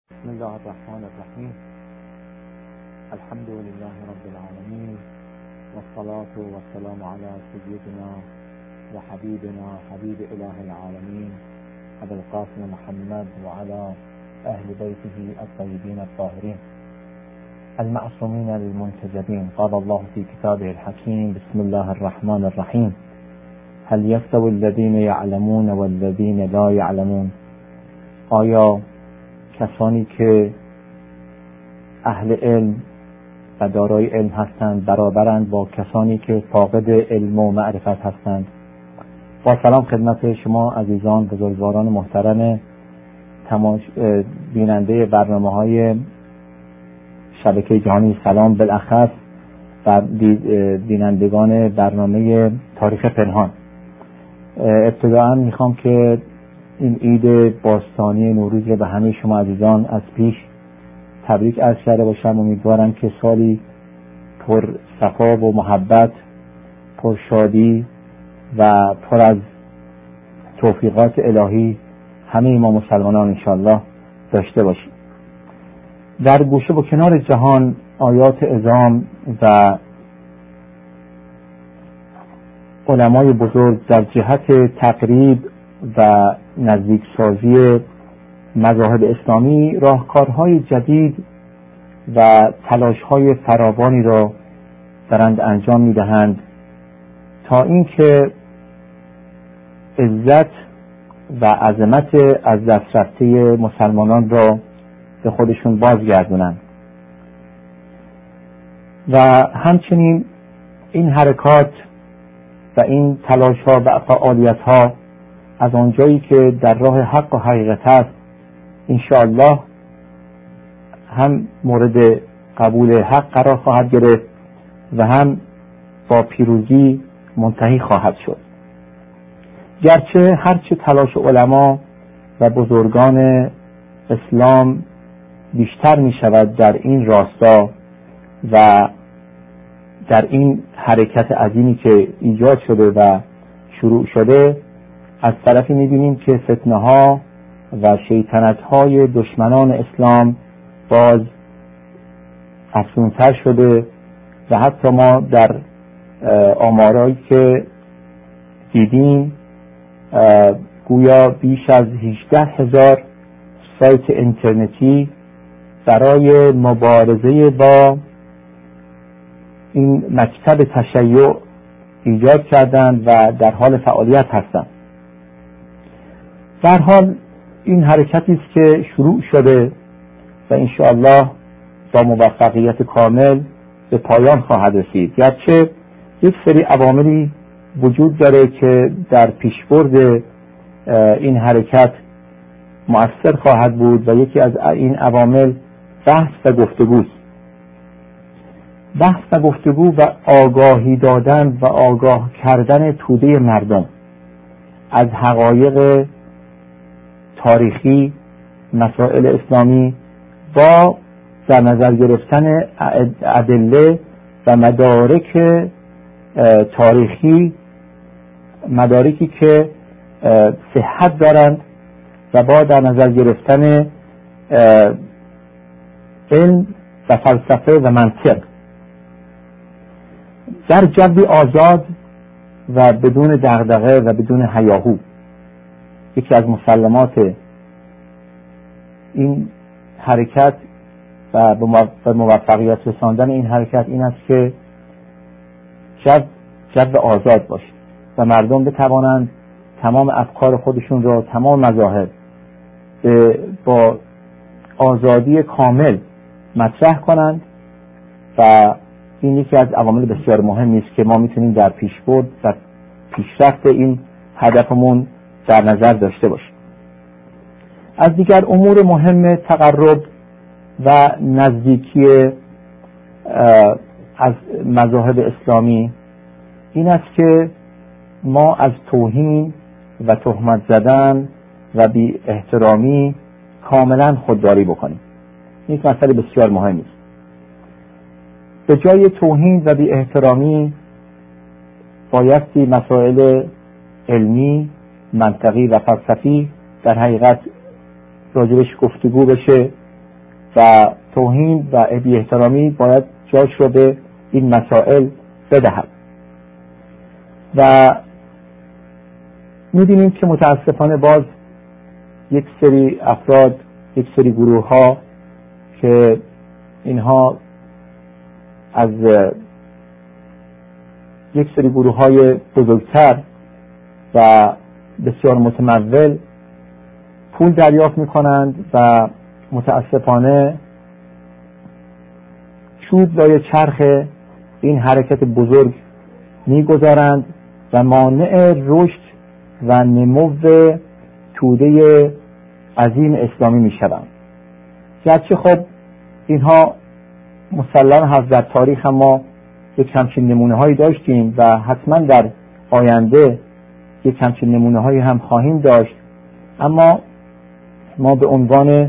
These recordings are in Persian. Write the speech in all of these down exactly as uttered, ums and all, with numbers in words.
بسم الله الرحمن الرحیم. الحمد لله رب العالمین والصلاة والسلام علی سیدنا و حبیبنا حبیب اله العالمین ابی القاسم محمد و علی اهل بیته الطیبین الطاهرین المعصومین المنتجبین. قال الله فی کتابه الحکیم. بسم الله الرحمن الرحیم. هل یستوی الذین یعلمون والذین لا یعلمون؟ آیا کسانی که اهل علم و دارای علم هستند برابرند با کسانی که فاقد علم و معرفت هستند؟ با سلام خدمت شما عزیزان بزرگواران محترم تماش... بیننده برنامه های شبکه جهانی سلام، بالاخص و بینندگان برنامه تاریخ پنهان. ابتداءً میخوام که این عید باستانی نوروز رو به همه شما عزیزان از پیش تبریک عرض کرده باشم. امیدوارم که سالی پر صفا و محبت، پر شادی و پر از توفیقات الهی همه ما مسلمانان انشاءالله داشته باشیم. در گوشه و کنار جهان آیات عظام و علمای بزرگ در جهت تقریب و نزدیک سازی مذاهب اسلامی راهکارهای جدید و تلاشهای فراوانی را دارند انجام میدهند تا اینکه عزت و عظمت از دست رفته مسلمانان را به خودشون بازگردونند. و همچنین این حرکات و این تلاشها و فعالیتها از آنجایی که در راه حق و حقیقت است انشاءالله هم مورد قبول حق قرار خواهد گرفت و هم با پیروزی منتهی خواهد شد. گرچه هرچه تلاش علما و بزرگان اسلام بیشتر می شود در این راستا و در این حرکت عظیمی که ایجاد شده و شروع شده، از طرفی می‌بینیم که فتنه‌ها و شیطنت‌های دشمنان اسلام باز افزونتر شده و حتی ما در آمارایی که دیدیم گویا بیش از هجده هزار سایت اینترنتی برای مبارزه با این مکتب تشیع ایجاد کردند و در حال فعالیت هستند. در حال این حرکتی است که شروع شده و انشاءالله با موفقیت کامل به پایان خواهد رسید. گرچه یک سری عواملی وجود داره که در پیشبرد این حرکت مؤثر خواهد بود و یکی از این عوامل بحث و گفتگوست. بحث و گفتگو و آگاهی دادن و آگاه کردن توده مردم از حقایق تاریخی مسائل اسلامی با در نظر گرفتن ادله و مدارک تاریخی، مدارکی که صحت دارند و با در نظر گرفتن علم و فلسفه و منطق در جوی آزاد و بدون دغدغه و بدون هیاهو. یکی از مسلمات این حرکت و به موفقیت رساندن این حرکت این است که جو جو آزاد باشه و مردم بتوانند تمام افکار خودشون را، تمام مذاهب با آزادی کامل مطرح کنند و این یکی از عوامل بسیار مهمی است که ما میتونیم در پیشبرد و پیشرفت این هدفمون در نظر داشته باشیم. از دیگر امور مهم تقرب و نزدیکی از مذاهب اسلامی این است که ما از توهین و تهمت زدن و بی احترامی کاملا خودداری بکنیم. این یک مسئله بسیار مهمی است. به جای توهین و بی احترامی بایستی مسائل علمی، منطقی و فلسفی در حقیقت راجبش گفتگو بشه و توهین و بی احترامی باید جاش رو به این مسائل بدهد. و می‌بینیم که متاسفانه باز یک سری افراد، یک سری گروه ها که اینها از یک سری گروه های بزرگتر و بسیار متمول پول دریافت می‌کنند و متاسفانه چوب لای چرخ این حرکت بزرگ می‌گذارند و مانع رشد و نمو توده عظیم اسلامی می‌شوند. گرچه خب اینها مسلم هست در تاریخ ما یک همچین نمونه هایی داشتیم و حتما در آینده یک همچین نمونه هایی هم خواهیم داشت، اما ما به عنوان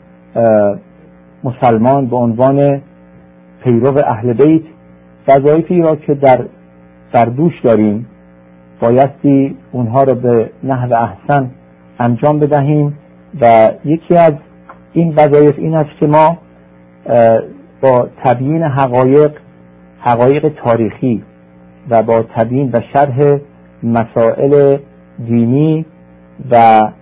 مسلمان، به عنوان پیرو اهل بیت، وظایفی را که در در دوش داریم بایستی اونها را به نحو احسن انجام بدهیم و یکی از این وظایف این است که ما با تبیین حقایق حقایق تاریخی و با تبیین و شرح مسائل دینی و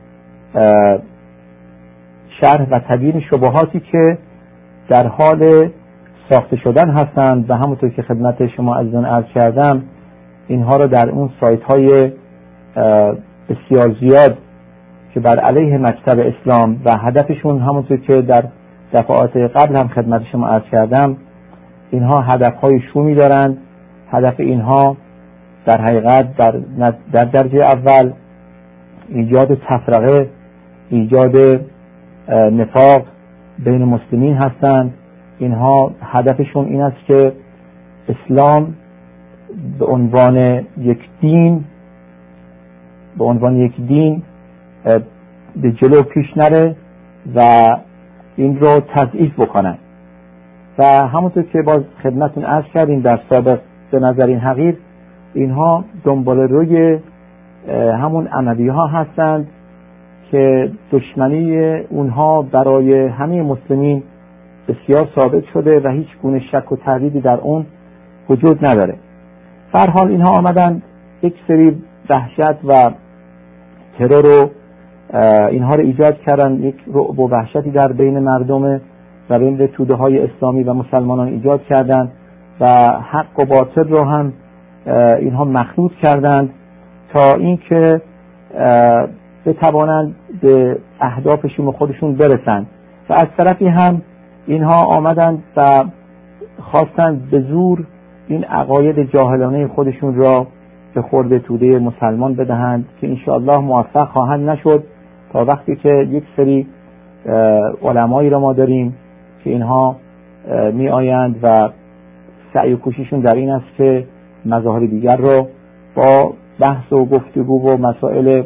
شرح و تبیین شبهاتی که در حال ساخته شدن هستند و همونطور که خدمت شما عزیزان عرض کردم اینها را در اون سایت های بسیار زیاد که بر علیه مکتب اسلام و هدفشون همونطور که در دفعات قبل هم خدمت شما عرض کردم اینها هدفهای شومی دارند. هدف اینها در حقیقت در, در درجه اول ایجاد تفرقه، ایجاد نفاق بین مسلمین هستند. اینها هدفشون این است که اسلام به عنوان یک دین به عنوان یک دین به جلو پیش نره و این رو تضعیف بکنن و همونطور که باز خدمتون عرض کردیم در سابق به نظر این حقیر اینها دنبال روی همون اموی ها هستند که دشمنی اونها برای همه مسلمین بسیار ثابت شده و هیچ گونه شک و تردیدی در اون وجود نداره. به هر حال اینها آمدن یک سری وحشت و ترور رو اینها رو ایجاد کردن، یک رعب و وحشتی در بین مردم و بین توده های اسلامی و مسلمانان ایجاد کردند و حق و باطل رو هم اینها مخلوط کردند تا اینکه بتوانند به اهدافشون و خودشون برسند و از طرفی هم اینها آمدند و خواستند به زور این عقاید جاهلانه خودشون را به خورد توده مسلمان بدهند که انشاءالله موفق خواهند نشد تا وقتی که یک سری علمایی را ما داریم که اینها می آیند و سعی و کوشششون در این است که مذاهب دیگر را با بحث و گفتگو و مسائل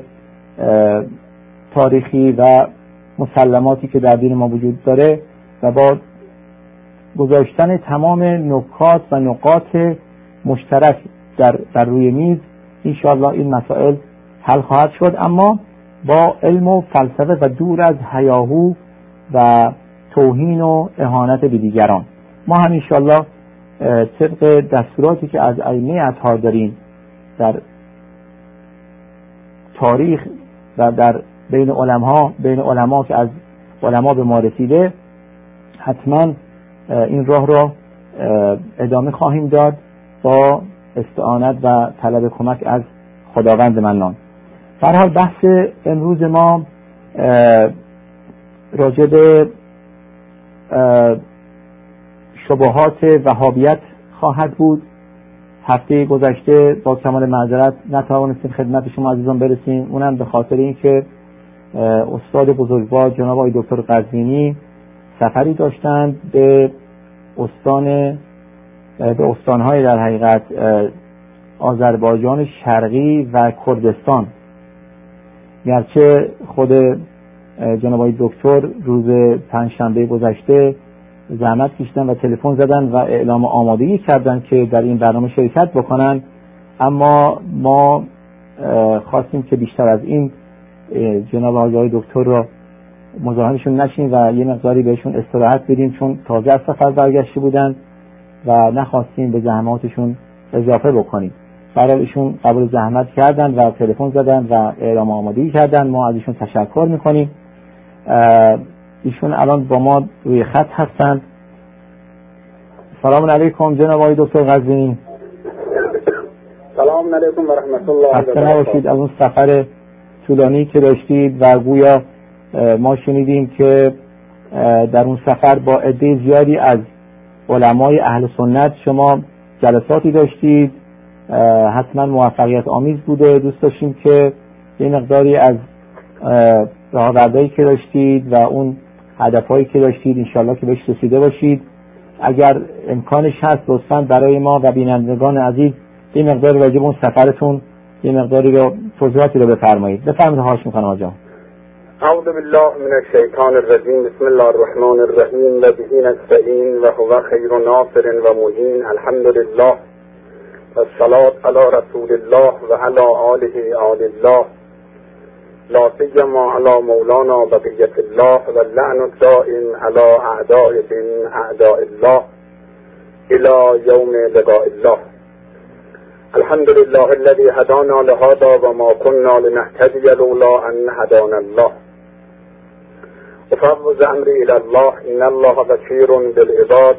تاریخی و مسلماتی که در دین ما وجود داره و با گذاشتن تمام نکات و نقاط مشترک در, در روی میز انشاءالله این مسائل حل خواهد شد، اما با علم و فلسفه و دور از هیاهو و توهین و اهانت به دیگران. ما هم انشاءالله طبق دستوراتی که از ائمه اطهار داریم در تاریخ و در بین علما بین علما که از علما به ما رسیده حتما این راه را ادامه خواهیم داد با استعانت و طلب کمک از خداوند منان. به هر حال بحث امروز ما راجع به شبهات وهابیت خواهد بود. هفته گذشته با کمال معذرت نتوانستیم خدمت شما عزیزان برسیم، اونم به خاطر اینکه استاد بزرگوار جناب آقای دکتر قزوینی سفری داشتند به استان به استانهای در حقیقت آذربایجان شرقی و کردستان. گرچه خود جناب آقای دکتر روز پنجشنبه گذشته زحمت کشیدن و تلفن زدن و اعلام آمادگی کردن که در این برنامه شرکت بکنن، اما ما خواستیم که بیشتر از این جناب آقای دکتر را مزاحمشون نشیم و یه مقداری بهشون استراحت بدیم، چون تازه از سفر برگشته بودن و نخواستیم به زحماتشون اضافه بکنیم. برای ایشون قبول زحمت کردن و تلفن زدن و اعلام آمادگی کردن. ما از ایشون تشکر میکنیم. ایشون الان با ما روی خط هستند. سلام علیکم جناب آقای دکتر قزوینی. سلام علیکم و رحمت الله و برکاته. نباشید. از اون سفر طولانی که داشتید و گویا ما شنیدیم که در اون سفر با عده زیادی از علمای اهل سنت شما جلساتی داشتید، حتما موفقیت آمیز بوده. دوست داشتیم که یه مقداری از راهبردهایی که داشتید و اون هدفهایی که داشتید انشالله که بهش رسیده باشید. اگر امکانش هست لطفاً برای ما و بینندگان عزیز یه مقدار راجع به اون سفرتون یه مقداری رو توضیحاتی رو بفرمایید. بفرمایید. خواهش می‌کنم آقا. اعوذ بالله من الشیطان الرجیم. بسم الله الرحمن الرحیم. و به نستعین و هو خیر ناصر و معین. الحمد لله و الصلاة علی رسول الله و علی آله آل الله، لا سیما علی مولانا بقیة الله و اللعن الدائم علی اعدائهم اعداء الله الى یوم لقاء الله. الحمد لله الذي هدانا لهذا و ما كنا لنهتدي لولا ان هدانا الله. افوض امری الى الله ان الله بصیر بالعباد.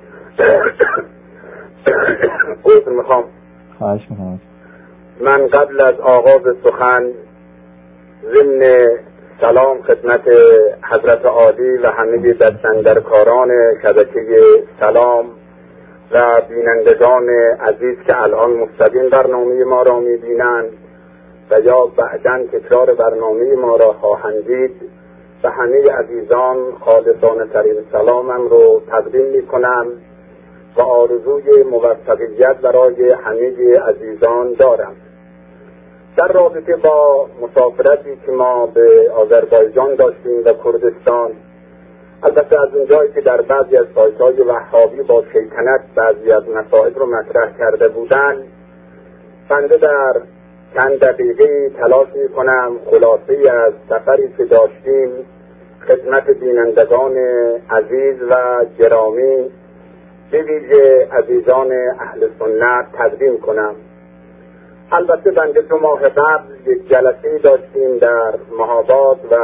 عذر میخوام. خواهش میکنم. من قبل از آغاز سخن ضمن سلام خدمت حضرت عالی و همه دستاندرکاران شبکه سلام و بینندگان عزیز که الان مستقیم برنامه ما را میبینند و یا بعداً تکرار برنامه ما را خواهند دید، و همه عزیزان خالصانه ترین سلامم رو تقدیم میکنم و آرزوی موفقیت برای همه عزیزان دارم. در رابطه با مسافرتی که ما به آذربایجان داشتیم و کردستان، البته از اونجایی که در بعضی از سایت‌های وهابی با شیطنت بعضی از مسائل رو مطرح کرده بودند، بنده در چند دقیقه تلاش می‌کنم خلاصه از سفری که داشتیم خدمت بینندگان عزیز و گرامی به ویژه عزیزان اهل سنت تقدیم کنم. البته بنده دو ماه قبل یک جلسه داشتیم در مهاباد و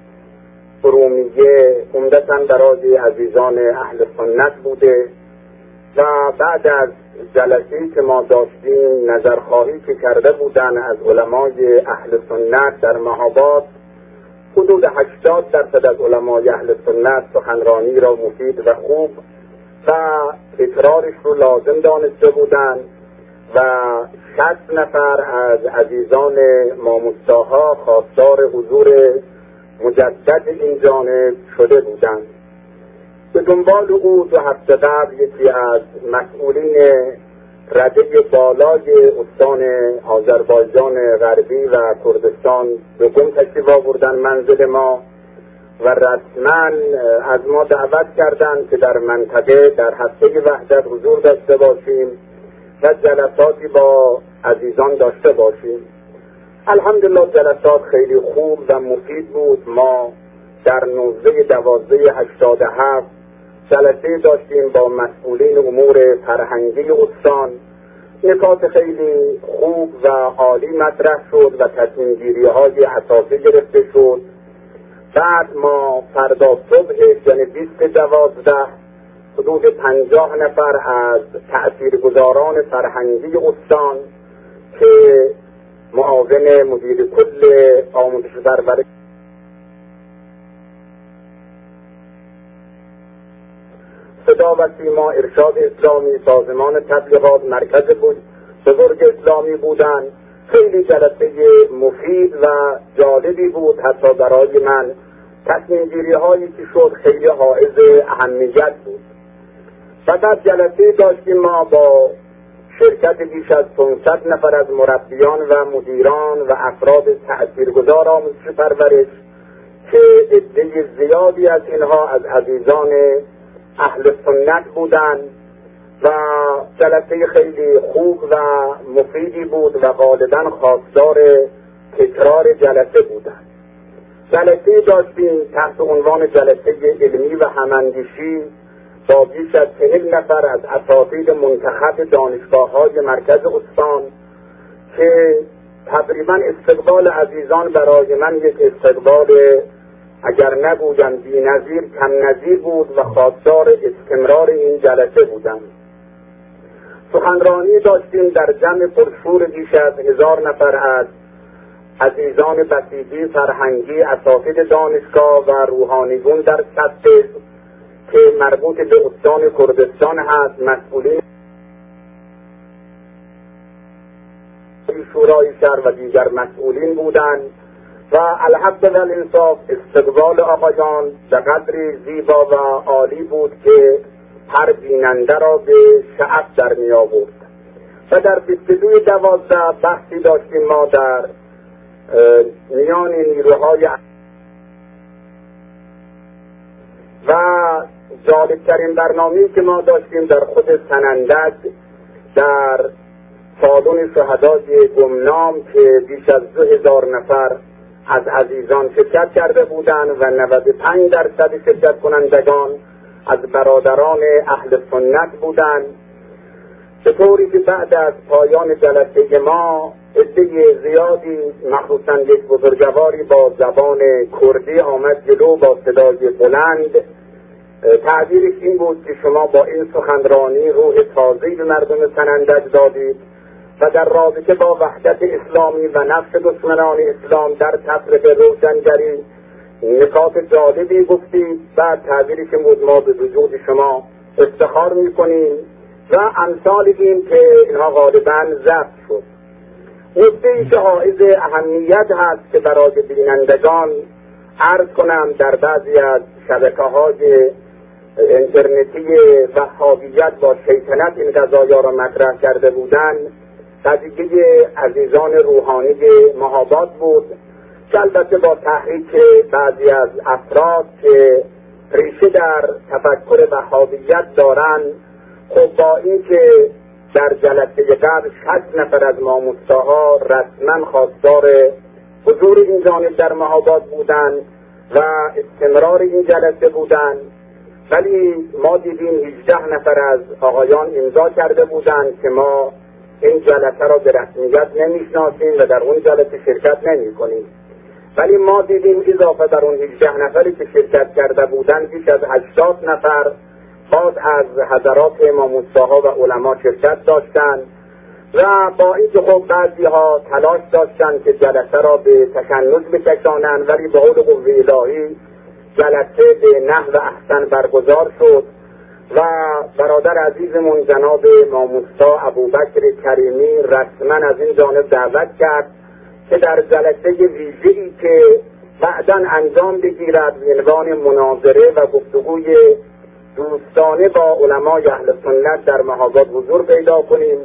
ارومیه، عمدتاً برای عزیزان اهل سنت بوده و بعد از جلسه‌ای که ما داشتیم نظرخواهی که کرده بودن از علمای اهل سنت در مهاباد، حدود هشتاد درصد از علمای اهل سنت سخنرانی را مفید و خوب و تکرارش رو لازم دانسته بودند و شصت نفر از عزیزان ماموستاها خواستار حضور مجدد این جانب شده بودند. به دنبال او دو هفته قبل یکی از مسئولین رده بالای استان آذربایجان غربی و کردستان به قم تشریف آوردن منزل ما و رسما از ما دعوت کردند که در منطقه در هفته وحدت حضور داشته باشیم و جلساتی با عزیزان داشته باشیم. الحمدلله جلسات خیلی خوب و مفید بود. ما در نوزده دوازده هشتاد و هفت جلسه داشتیم با مسئولین امور فرهنگی استان. نکات خیلی خوب و عالی مطرح شد و تصمیم گیری های اساسی گرفته شد. بعد ما فردا صبح یعنی بیست دوازده حدود پنجاه نفر از تأثیرگذاران فرهنگی استان که معاون مدیر کل آموزش پرورش صدا و سیما، ارشاد اسلامی، سازمان تبلیغات، مرکز بزرگ اسلامی بودند. خیلی جلسه مفید و جالبی بود. حتی برای من تصمیم گیری هایی که شد خیلی حائز اهمیت بود. و بعد جلسه داشتیم ما با شرکت بیش از پانصد نفر از مربیان و مدیران و افراد تأثیرگذار آموزش پرورش که عده زیادی از اینها از عزیزان اهل سنت بودند و جلسه خیلی خوب و مفیدی بود و غالبا خواستار تکرار جلسه بودند. جلسه داشتیم تحت عنوان جلسه علمی و هماندیشی با بیش از چهل نفر از اساتید منتخب دانشگاه‌های مرکز استان که تقریبا استقبال عزیزان برای من یک استقبال اگر نگویم بی‌نظیر کم نظیر بود و خواستار استمرار این جلسه بودم. سخنرانی داشتیم در جمع پرشور بیش از هزار نفر از عزیزان بسیجی، فرهنگی، اساتید دانشگاه و روحانیون در سطح که مربوط به استان کردستان هست، مسئولین شورای شهر و دیگر مسئولین بودند و الحق و الانصاف استقبال آقایان به قدری زیبا و عالی بود که هر بیننده را به شعف در می آورد. و در بیست و دو دوازده بحثی داشتیم ما در میان نیروهای و جالبترین برنامه‌ای که ما داشتیم در خود سنندج در سالن شهدای گمنام که بیش از دو هزار نفر از عزیزان شرکت کرده بودند و نود و پنج درصد شرکت کنندگان از برادران اهل سنت بودند، به طوری که بعد از پایان جلسه ما عده زیادی مخصوصا یک بزرگواری با زبان کردی آمد جلو با صدای بلند. تعبیرش این بود که شما با این سخنرانی روح تازه‌ای به مردم سنندج دادید و در رابطه با وحدت اسلامی و نفس دشمنان اسلام در تفرقه روشنگری نکات جالبی گفتید. بعد تعبیرش این بود ما به وجود شما افتخار میکنیم و امثال این که اینها غالبا ضبط شد. نکته‌ای که حائز اهمیت هست که برای بینندگان عرض کنم، در بعضی از شبکه‌های اینترنتی وهابیت با شیطنت این قضایا را مطرح کرده بودند، قضیه عزیزان روحانی مهاباد بود که البته با تحریک بعضی از افراد که ریشه در تفکر وهابیت دارند، خب با این که در جلسه قبل شصت نفر از ماموستاها رسما خواستار حضور این جانب در مهاباد بودند و استمرار این جلسه بودند، ولی ما دیدیم هجده نفر از آقایان امضا کرده بودند که ما این جلسه را به رسمیت نمیشناسیم و در اون جلسه شرکت نمی کنیم. ولی ما دیدیم اضافه در اون هجده نفری که شرکت کرده بودند بیش از هشتاد نفر باز از حضرات امام‌الصحابه و علما شرکت داشتند و با اینکه خب بعضی ها تلاش داشتند که جلسه را به تشنج بکشانند، ولی به قول قوه الهی جلسه به نحو احسن برگزار شد و برادر عزیزمون جناب ماموستا ابوبکر کریمی رسما از این جانب دعوت کرد که در جلسه ویژه‌ای که بعداً انجام بگیرد به عنوان مناظره و گفتگوی دوستانه با علمای اهل سنت در مهاباد حضور پیدا کنیم.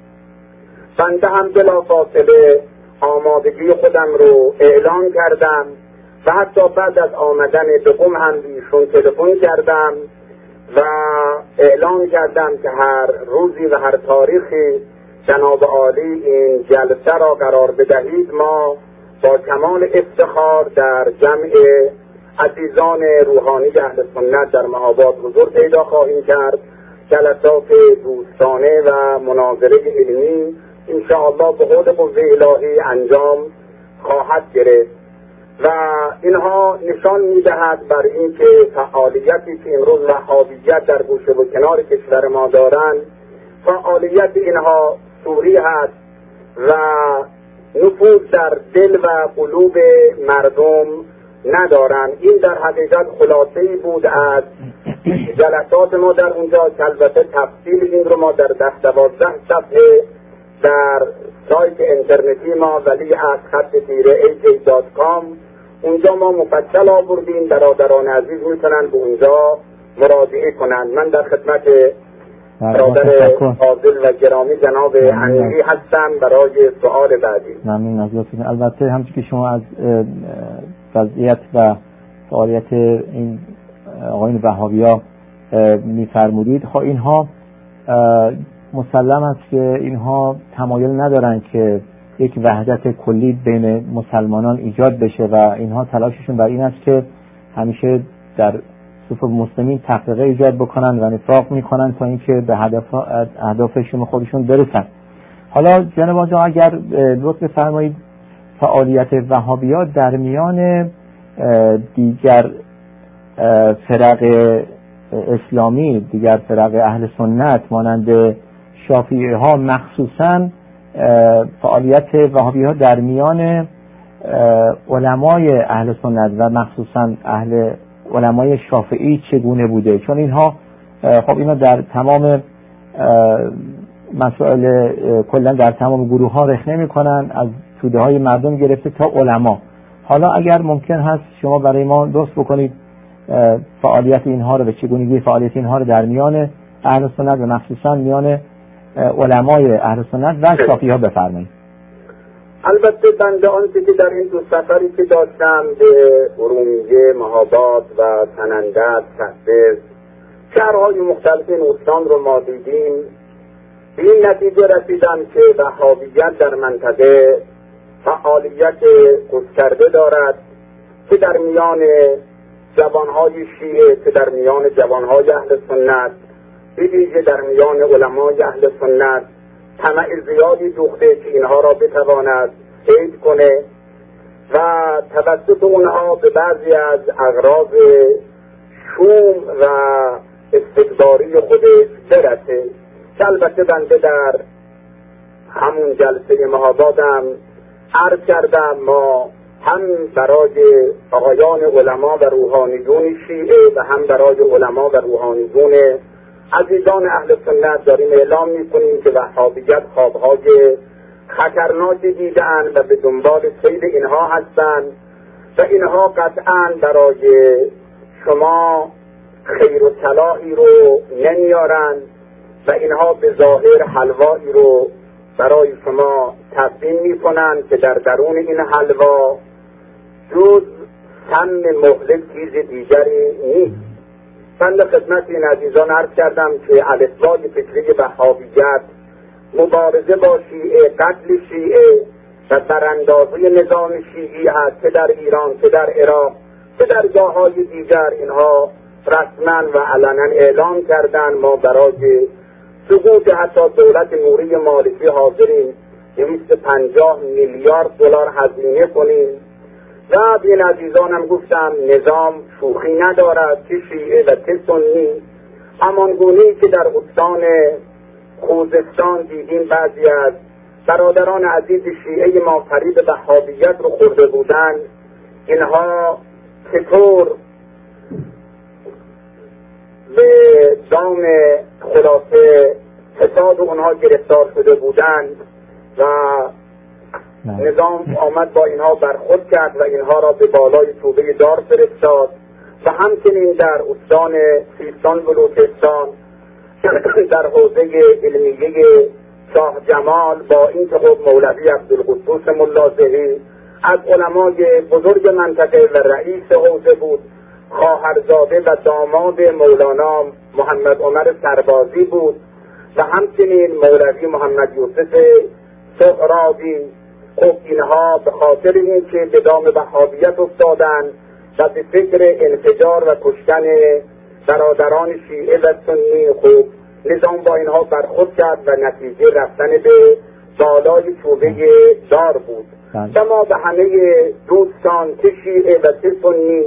بنده هم بلافاصله آمادگی خودم رو اعلان کردم و حتی بعد از آمدن به قم هم بیشون تلفن کردم و اعلان کردم که هر روزی و هر تاریخی جناب عالی این جلسه را قرار بدهید، ما با کمال افتخار در جمع عزیزان روحانی اهل سنت در مهاباد حضور پیدا خواهیم کرد. جلسات دوستانه و مناظره علمی انشاءالله به قول قوه الهی انجام خواهد گرفت و اینها نشان میدهد بر اینکه فعالیتی که امروز وهابیت در گوشه و کنار کشور ما دارند، فعالیت اینها سوری هست و نفوذ در دل و قلوب مردم ندارند. این در حقیقت خلاصه‌ای بود از جلسات ما در اونجا که البته تفصیل این رو ما در ده دوازده صفحه در سایت اینترنتی ما ولی از خط تیره ای جی دات کام اونجا ما مفصل آوردیم. برادران عزیز میتونن به اونجا مراجعه کنند. من در خدمت برادر فاضل و گرامی جناب انیری هستم برای سوال بعدی. ممنون از لطفتون. البته همچون که شما از وضعیت و فعالیت این آقایون وهابی‌ها میفرمودید، خب اینها مسلم است که اینها تمایل ندارن که یک وحدت کلی بین مسلمانان ایجاد بشه و اینها تلاششون بر این است که همیشه در صفوف مسلمین تفرقه ایجاد بکنن و نفاق میکنن تا اینکه به هدف اهدافشون خودشون برسن. حالا جناب آقا اگر لطف بفرمایید فعالیت وهابیات در میان دیگر فرق اسلامی، دیگر فرق اهل سنت مانند شافعی ها، مخصوصا فعالیت وهابیات در میان علمای اهل سنت و مخصوصا اهل علمای شافعی چگونه بوده؟ چون اینها خب اینا در تمام مسائل کلا در تمام گروه ها رخنه میکنن، از توده های مردم گرفته تا علما. حالا اگر ممکن هست شما برای ما درست بکنید فعالیت اینها رو و چگونگی فعالیت اینها رو در میان اهل سنت و مخصوصا میان علمای اهل سنت و شافعی ها بفرمایید. البته بنده آنچه که در این دو سفری که داشتم به ارومیه، مهاباد و سنندج، تحصیل شهرهای مختلف این استان رو ما دیدیم، به این نتیجه رسیدم که وهابیت در منطقه فعالیت گسترده دارد، که در میان جوانهای شیعه، که در میان جوانهای اهل سنت، به ویژه در میان علمای اهل سنت طمع زیادی دوخته که اینها را بتواند حید کنه و توسط اونها به بعضی از اغراض شوم و استکباری خودش برسه. که البته بنده در همون جلسه مهابادم عرض کردم ما هم برای آقایان علما و روحانیون شیعه و هم برای علما و روحانیون عزیزان اهل سنت داریم اعلام میکنیم که وهابیت خوابهای خطرناکی دیدن و به دنبال سید اینها هستند و اینها قطعا برای شما خیر و صلاحی رو نمیارن و اینها به ظاهر حلوایی رو برای شما تقدیم میکنن که در درون این حلوا جز سم مهلک چیز دیگری نیست. بنده خدمت این عزیزان عرض کردم که الفبای فکری وهابیت مبارزه با شیعه، قتل شیعه و براندازی نظام شیعی هست، که در ایران، که در عراق، که در جاهای دیگر اینها رسما و علنا اعلام کردن. ما برای سقوط حتی دولت نوری مالکی حاضریم دویست و پنجاه میلیارد دلار هزینه کنیم. و به این عزیزانم گفتم نظام شوخی ندارد، که شیعه و که سنی. همان گونه‌ای که در استان خوزستان دیدیم بعضی از برادران عزیز شیعه ما فریب وهابیت رو خورده بودند، اینها چطور به دام خلاصه فساد اونها گرفتار شده بودند و نظام آمد با اینها برخورد کرد و اینها را به بالای توبه دار فرستاد. و همچنین در استان سیستان بلوچستان در حوزه علمیه شاه جمال با این که خب مولوی عبدالقدوس ملازهی از علمای بزرگ منطقه و رئیس حوزه بود، خواهرزاده و داماد مولانا محمد عمر سربازی بود و همچنین مولوی محمد یوسف سهرابی. خب اینها به خاطر این که به دام وهابیت افتادن و به فکر انفجار و کشتن برادران شیعه و سنی، خوب نظام با اینها برخورد کرد و نتیجه رفتن به بالای توبه دار بود. و ما به همه دوستان که شیعه و که سنی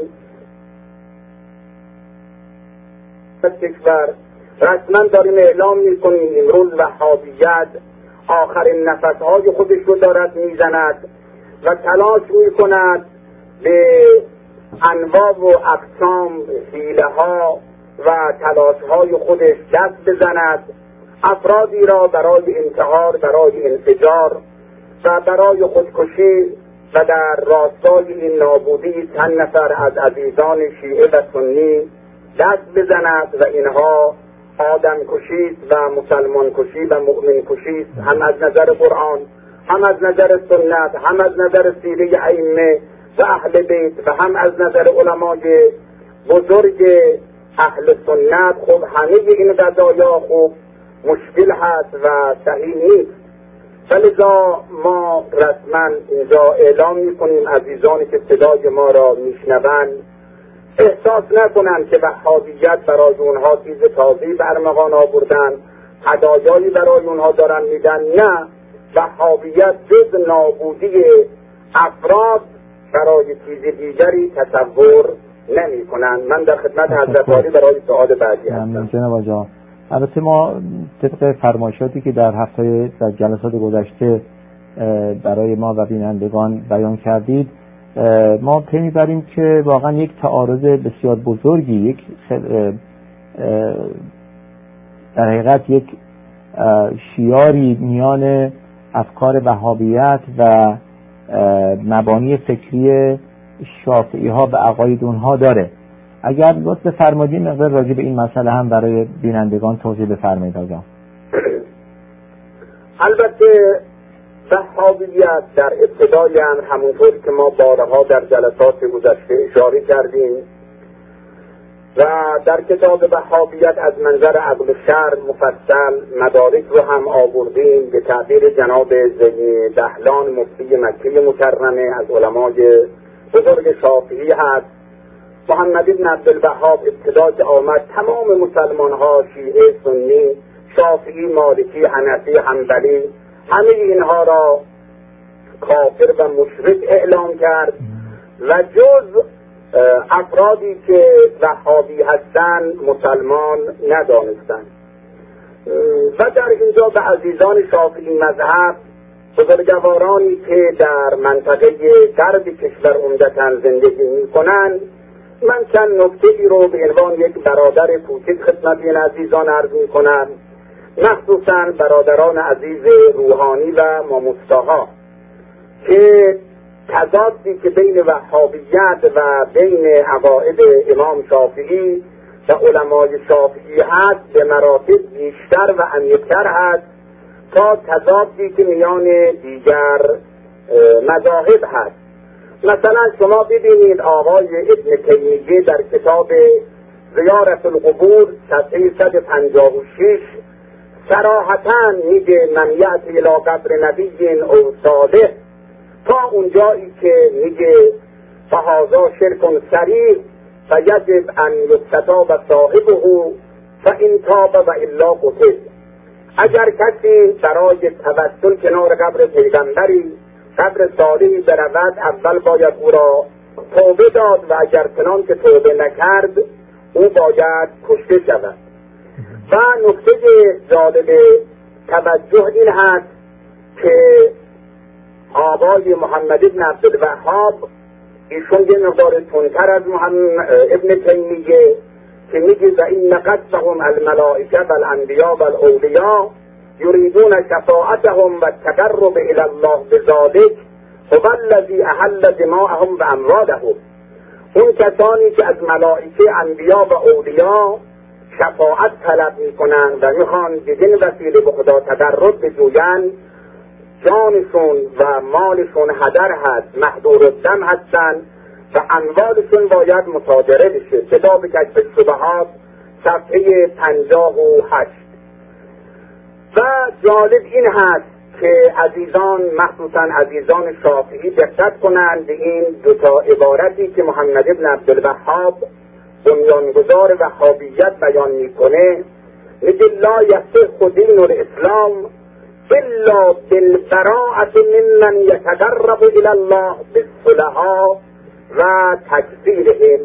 کشور رسما داریم اعلام میکنیم امروز وهابیت آخرین نفسهای خودش رو دارد میزند و تلاش میکند به انواع و اقسام حیله ها و تلاش های خودش دست بزند، افرادی را برای انتحار، برای انفجار و برای خودکشی و در راستای این نابودی چند نفر از عزیزان شیعه و سنی دست بزند و اینها آدم کشید و مسلمان کشید و مؤمن کشید، هم از نظر قرآن، هم از نظر سنت، هم از نظر سیره ائمه و اهل بیت و هم از نظر علمای بزرگ اهل سنت. خب همه این قضایا خوب مشکل هست و صحیح نیست. ولذا ما رسما اینجا اعلام میکنیم عزیزانی که صدای ما را میشنوند احساس نکنند که وهابیت برای اونها چیز تازه‌ای برمغان آوردن، هدایایی برای اونها دارن میدن. نه، وهابیت جز نابودی افراد برای چیز دیگری تصور نمی کنند. من در خدمت حضرت عالی برای سوال بعدی هستم. جناب آقا، البته ما طبق فرمایشاتی که در هفته در جلسات گذشته برای ما و بینندگان بیان کردید، ما پی میبریم که واقعا یک تعارض بسیار بزرگی، یک در حقیقت یک شیاری میان افکار وهابیت و مبانی فکری شافعی ها به عقاید اونها داره. اگر لطف بفرمایید مقدار راجع به این مسئله هم برای بینندگان توضیح بفرمایید آقا. البته وهابیت در ابتدای هم همونطور که ما بارها در جلسات گذشته اشاره کردیم و در کتاب وهابیت از منظر عقل شرع مفصل مدارک رو هم آوردیم. به تعبیر جناب زینی دهلان مفتی مکه مکرمه از علمای بزرگ شافعی هست، محمد بن عبدالوهاب ابتدا که آمد تمام مسلمان ها، شیعه، سنی، شافعی، مالکی، حنفی، حنبلی، همه اینها را کافر و مشرک اعلام کرد و جز افرادی که وهابی هستند مسلمان ندانستند. و در اینجا به عزیزان شافعی مذهب، بزرگوارانی که در منطقه غرب کشور عمدتاً زندگی می‌کنند، من چند نکته‌ای رو به عنوان یک برادر کوچک خدمت این عزیزان عرض می‌کنم، مخصوصاً برادران عزیز روحانی و ماموستاها، که تضادی که بین وهابیت و بین عقاید امام شافعی و علمای شافعی هست به مراتب بیشتر و عمیق‌تر هست تا تضادی که میان دیگر مذاهب هست. مثلا شما ببینید آقای ابن تیمیه در کتاب زیارت القبور صفحه صد و پنجاه و شش صراحتاً میگه من یأتی الی قبر نبی او صالح، تا اونجایی که میگه فهذا شرک صریح فیجب ان یستتاب صاحبه فان تاب و الا قتل. اگر کسی برای توسل کنار قبر پیغمبری، قبر صالحی برود، اول باید او را توبه داد و اگر چنان که توبه نکرد او باید کشته شود. و نکته جالب توجه این هست که آقای محمد بن عبدالوهاب ایشون یه مقدار تندتر از محمد ابن تیمیه که میگه و این قصهم الملائکه و الانبیاء و الاولیاء یریدون شفاعتهم و التقرب الی الله بذلک هو الذی احل دماءهم و اموالهم. اون کسانی که از ملائکه، انبیا و اولیاء شفاعت طلب میکنن و میخوان بدین وسیله به خدا تقرب بجوین، جانشون و مالشون هدر هست، محضور الدم هستن و اموالشون باید مصادره بشه. کتاب کشف الشبهات صفحه پنجاه و هشت. و جالب این هست که عزیزان، مخصوصا عزیزان شافعی، دقت کنند به این دوتا عبارتی که محمد بن عبدالوهاب بنیانگذار وهابیت بیان میکنه. میگه لا یصح دین الاسلام الا بالبراءة ممن یتقرب الی الله بالصلحاء و تکفیرهم.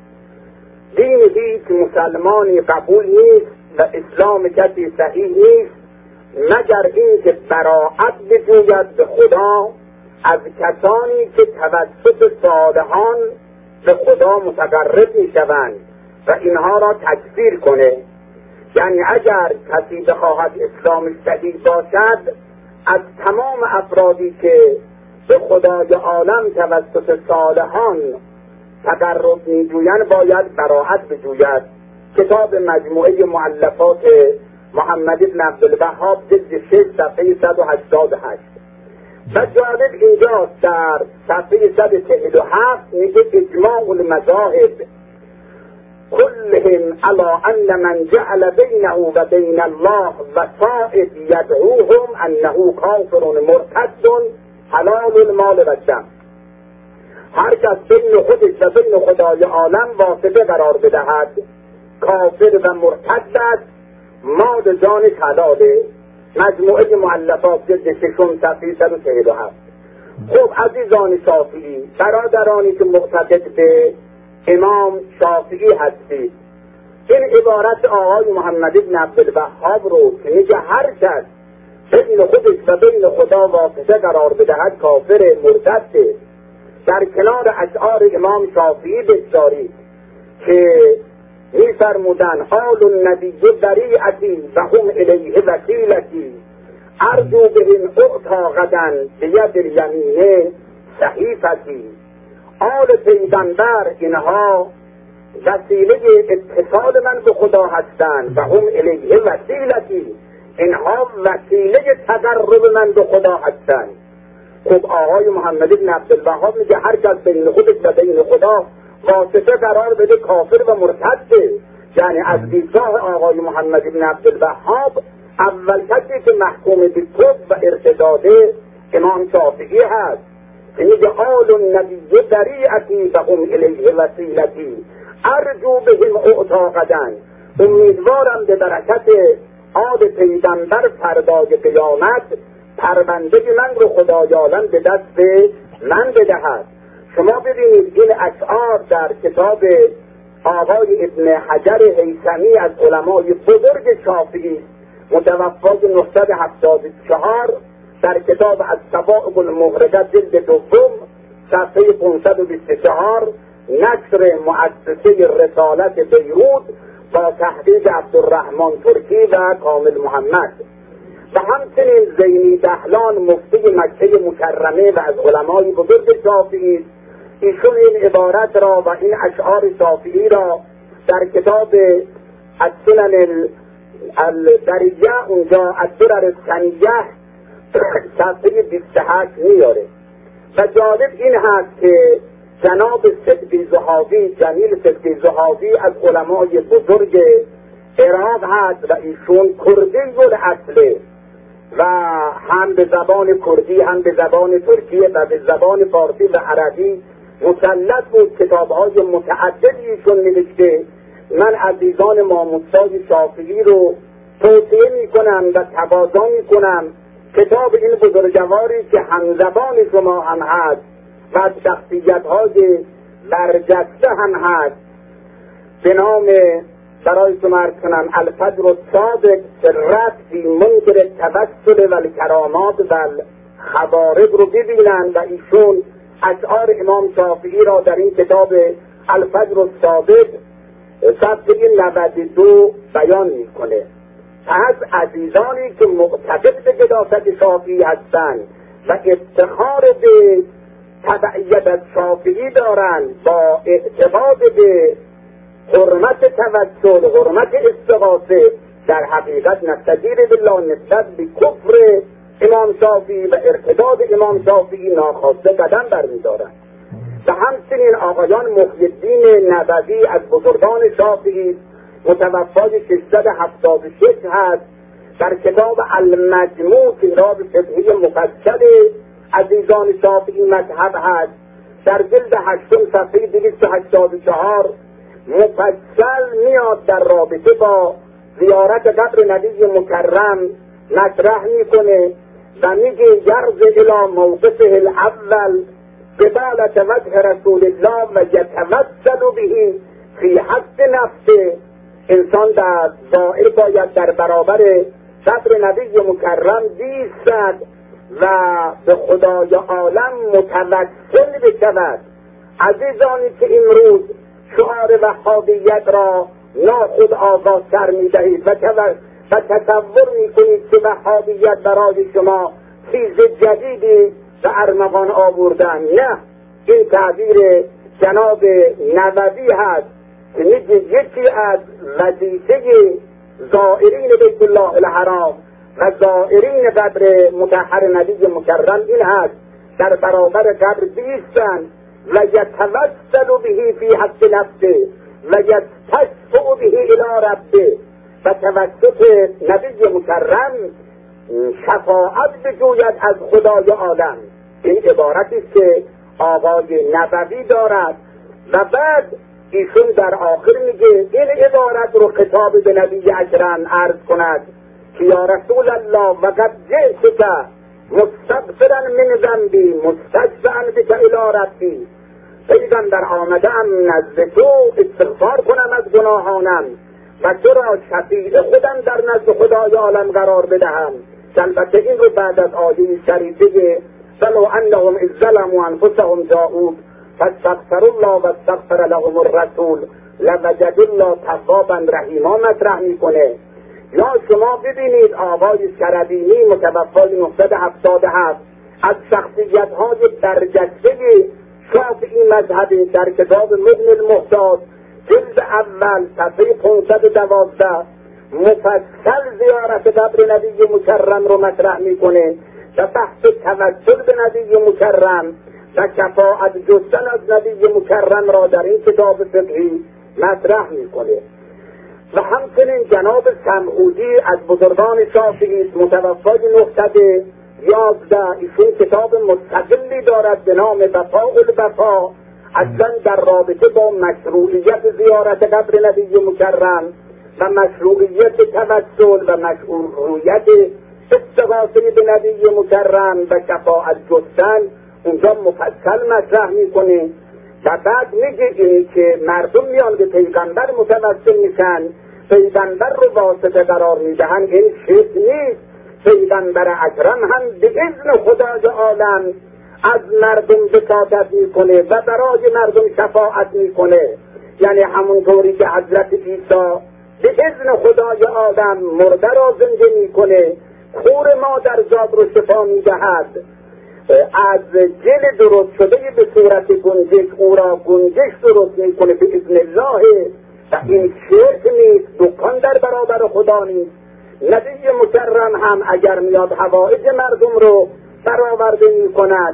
دین هیچ مسلمانی قبول نیست و اسلام کسی صحیح نیست مگر این که براءت بجوید به خدا از کسانی که توسط صالحان به خدا متقرب می شوند و اینها را تکفیر کنه. یعنی اگر کسی بخواهد اسلام صحیح باشد، از تمام افرادی که به خدای عالم توسط صالحان تقرب می جویند باید براءت بجوید. کتاب مجموعه مؤلفات محمد بن عبدالوهاب جلد شش صفحه صد و هشتاد و هشت. و جالب اینجاست در صفحه صد و چهل و هفت میگه اجماع المذاهب كلهم على أن من جعل بينه وبين الله وسائط يدعوهم أنه کافر مرتد حلال المال و الدم. هر کس بین خودش و بین خدای عالم واسطه قرار بدهد کافر و مرتد است، مال جانش حلاله. مجموعه مؤلفات جلد ششم صفحه صد و چهل و هفت. خب عزیزان شافعی، برادرانی که معتقد به امام شافعی هستید، این عبارت آقای محمد بن عبدالوهاب رو که میگه هر کس بین خودش و بین خدا واسطه قرار بدهد کافر مرتد، در کنار اشعار امام شافعی بگذارید که می‌فرمودند آل النبی بریعتی و هم الیه وکیلتی ارجو بهم اعطا غدا بید الیمینه صحیفتی. آل پیغمبر اینها وسیله اتصال من به خدا هستند و هم الیه وسیلتی، اینها وسیله تقرب من به خدا هستند. خب آقای محمد بن عبدالوهاب میگه هر کس بین خودش و بین خدا واسطه قرار بده کافر و مرتده. یعنی از دیدگاه آقای محمد بن عبدالوهاب اول کسی که محکوم به کفر و ارتداده امام شافعی هست که میگه آل النبی بریعتی و هم الیه وسیلتی ارجو بهم اعطا غدا. امیدوارم به برکت آل پیغمبر فردای قیامت پرونده من رو خدای عالم به دست من بدهد. شما ببینید این اشعار در کتاب آقای ابن حجر هیثمی از علمای بزرگ شافعی متوفی نهصد و هفتاد و چهار در کتاب الصواعق المغرقه جلد دوم صفحه پانصد و بیست و چهار نشر مؤسسه رسالت بیروت با تحقیق عبدالرحمن ترکی و کامل محمد و همچنین زینی دهلان مفتی مکه مکرمه و از علمای بزرگ شافعی، ایشون این عبارت را و این اشعار شافعی را در کتاب السنن البریه اونجا الدرر الثنیه صفحه بیست و هشت میاره. و جالب این هست که جناب صدقی زهاوی، جمیل صدقی زهاوی از علمای بزرگ عراق هست و ایشون کردی الاصله و هم به زبان کردی هم به زبان ترکیه و به زبان فارسی و عربی مسلط بود. کتاب‌های متعددی ایشون نوشته. من عزیزان ماموستای شافعی رو توصیه میکنم و تقاضا میکنم کتاب این بزرگواری که همزبان شما هم هست و از شخصیت‌های برجسته هم هست به نام برای شما عرض کنم الفجر الصادق سرت فی منکر التوسل و الکرامات و الخوارق رو ببینن و ایشون اشعار امام شافعی را در این کتاب الفجر الصادق صفحه نود و دو بیان میکنه. از عزیزانی که معتقد به قداست شافعی هستند و افتخار به تبعیت از شافعی دارند با اعتقاد به حرمت توسل، حرمت استغاثه، در حقیقت نستدیر بالله نسبت به کفر امام شافعی و ارتداد امام شافعی ناخواسته قدم برمی‌دارند. و همچنین آقایان محی الدین نبوی از بزرگان شافعی متوفای ششصد و هفتاد و شش هست در کتاب المجموع که را به فقهی مفصل عزیزان شافعی مذهب هست در جلد هشتم صفحه دویست و هشتاد و چهار مفصل میاد در رابطه با زیارت قبر نبی مکرم مطرح میکنه و میگه یرز الی موقفه الاول قبالت وجه رسول الله و یتوسل به فی حق نفسه. انسان در ظاهر باید در برابر قبر نبی مکرم بیستد و به خدای عالم متوسل بشود. عزیزانی که امروز شعار وهابیت را ناخود آغاز تر می دهید و تصور می کنید که وهابیت برای شما چیز جدیدی و ارمغان آوردن. نه، این تعبیر جناب نبوی هست که میگه یکی از وظیفه زائرین بیت الله الحرام و زائرین قبر مطهر نبی مکرم این هست در برابر قبر بیستن و یتوسل به فی حق نفسه و یستشفع به الی ربه، و توسط نبی مکرم شفاعت بجوید از خدای عالم. این عبارتی است که آقای نبوی دارد و بعد ایشون در آخر میگه این عبارت رو خطاب به نبی اکرم عرض کند که یا رسول الله وقد جئتک مستغفرا من ذنبی مستشفعا بک الی ربی، پیغمبر آمدم نزد تو استغفار کنم از گناهانم و تو را شفیع خودم در نزد خدای عالم قرار بدهم. البته این رو بعد از آیه شریفه ولو انهم اذ ظلموا انفسهم جاءوک فاستغفروا الله واستغفر لهم الرسول لوجدوا الله توابا رحیما مطرح میکنه. یا شما ببینید آقای شربینی متوفای نهصد و هفتاد و هفت از شخصیت های برجسته شافعی مذهبی در کتاب مغنی المحتاج جلد اول صفحه پانصد و دوازده مفصل زیارت قبر نبی مکرم رو مطرح میکنه و بحث توسل به نبی مکرم و شفاعت جستن از نبی مکرم را در این کتاب فقهی مطرح میکنه. و همچنین جناب سمعودی از بزرگان شافعی متوفای نهصد و یازده ایشون کتاب مستقلی دارد به نام وفاء الوفا، اصلا در رابطه با مشروعیت زیارت قبر نبی مکرم و مشروعیت توسل و مشروعیت استغاثه به نبی مکرم و شفاعت جستن اونجا مفصل مطرح میکنه و بعد میگه اینی که مردم میان به پیغمبر متوسل میشن، پیغمبر رو واسطه قرار میدهن، این شرک نیست. پیغمبر اکرم هم به اذن خدای عالم از مردم بساطت میکنه و برای مردم شفاعت میکنه. یعنی همونطوری که حضرت عیسی به اذن خدای عالم مرده را زنده میکنه، خور مادرزاد رو شفا میدهد، از جل درست شده به صورت گنجش او را گنجش درست میکنه به اذن الله. و این شرک نیست، دکان در برابر خدا نیست. نبی مکرم هم اگر میاد حوائج مردم رو برآورده میکند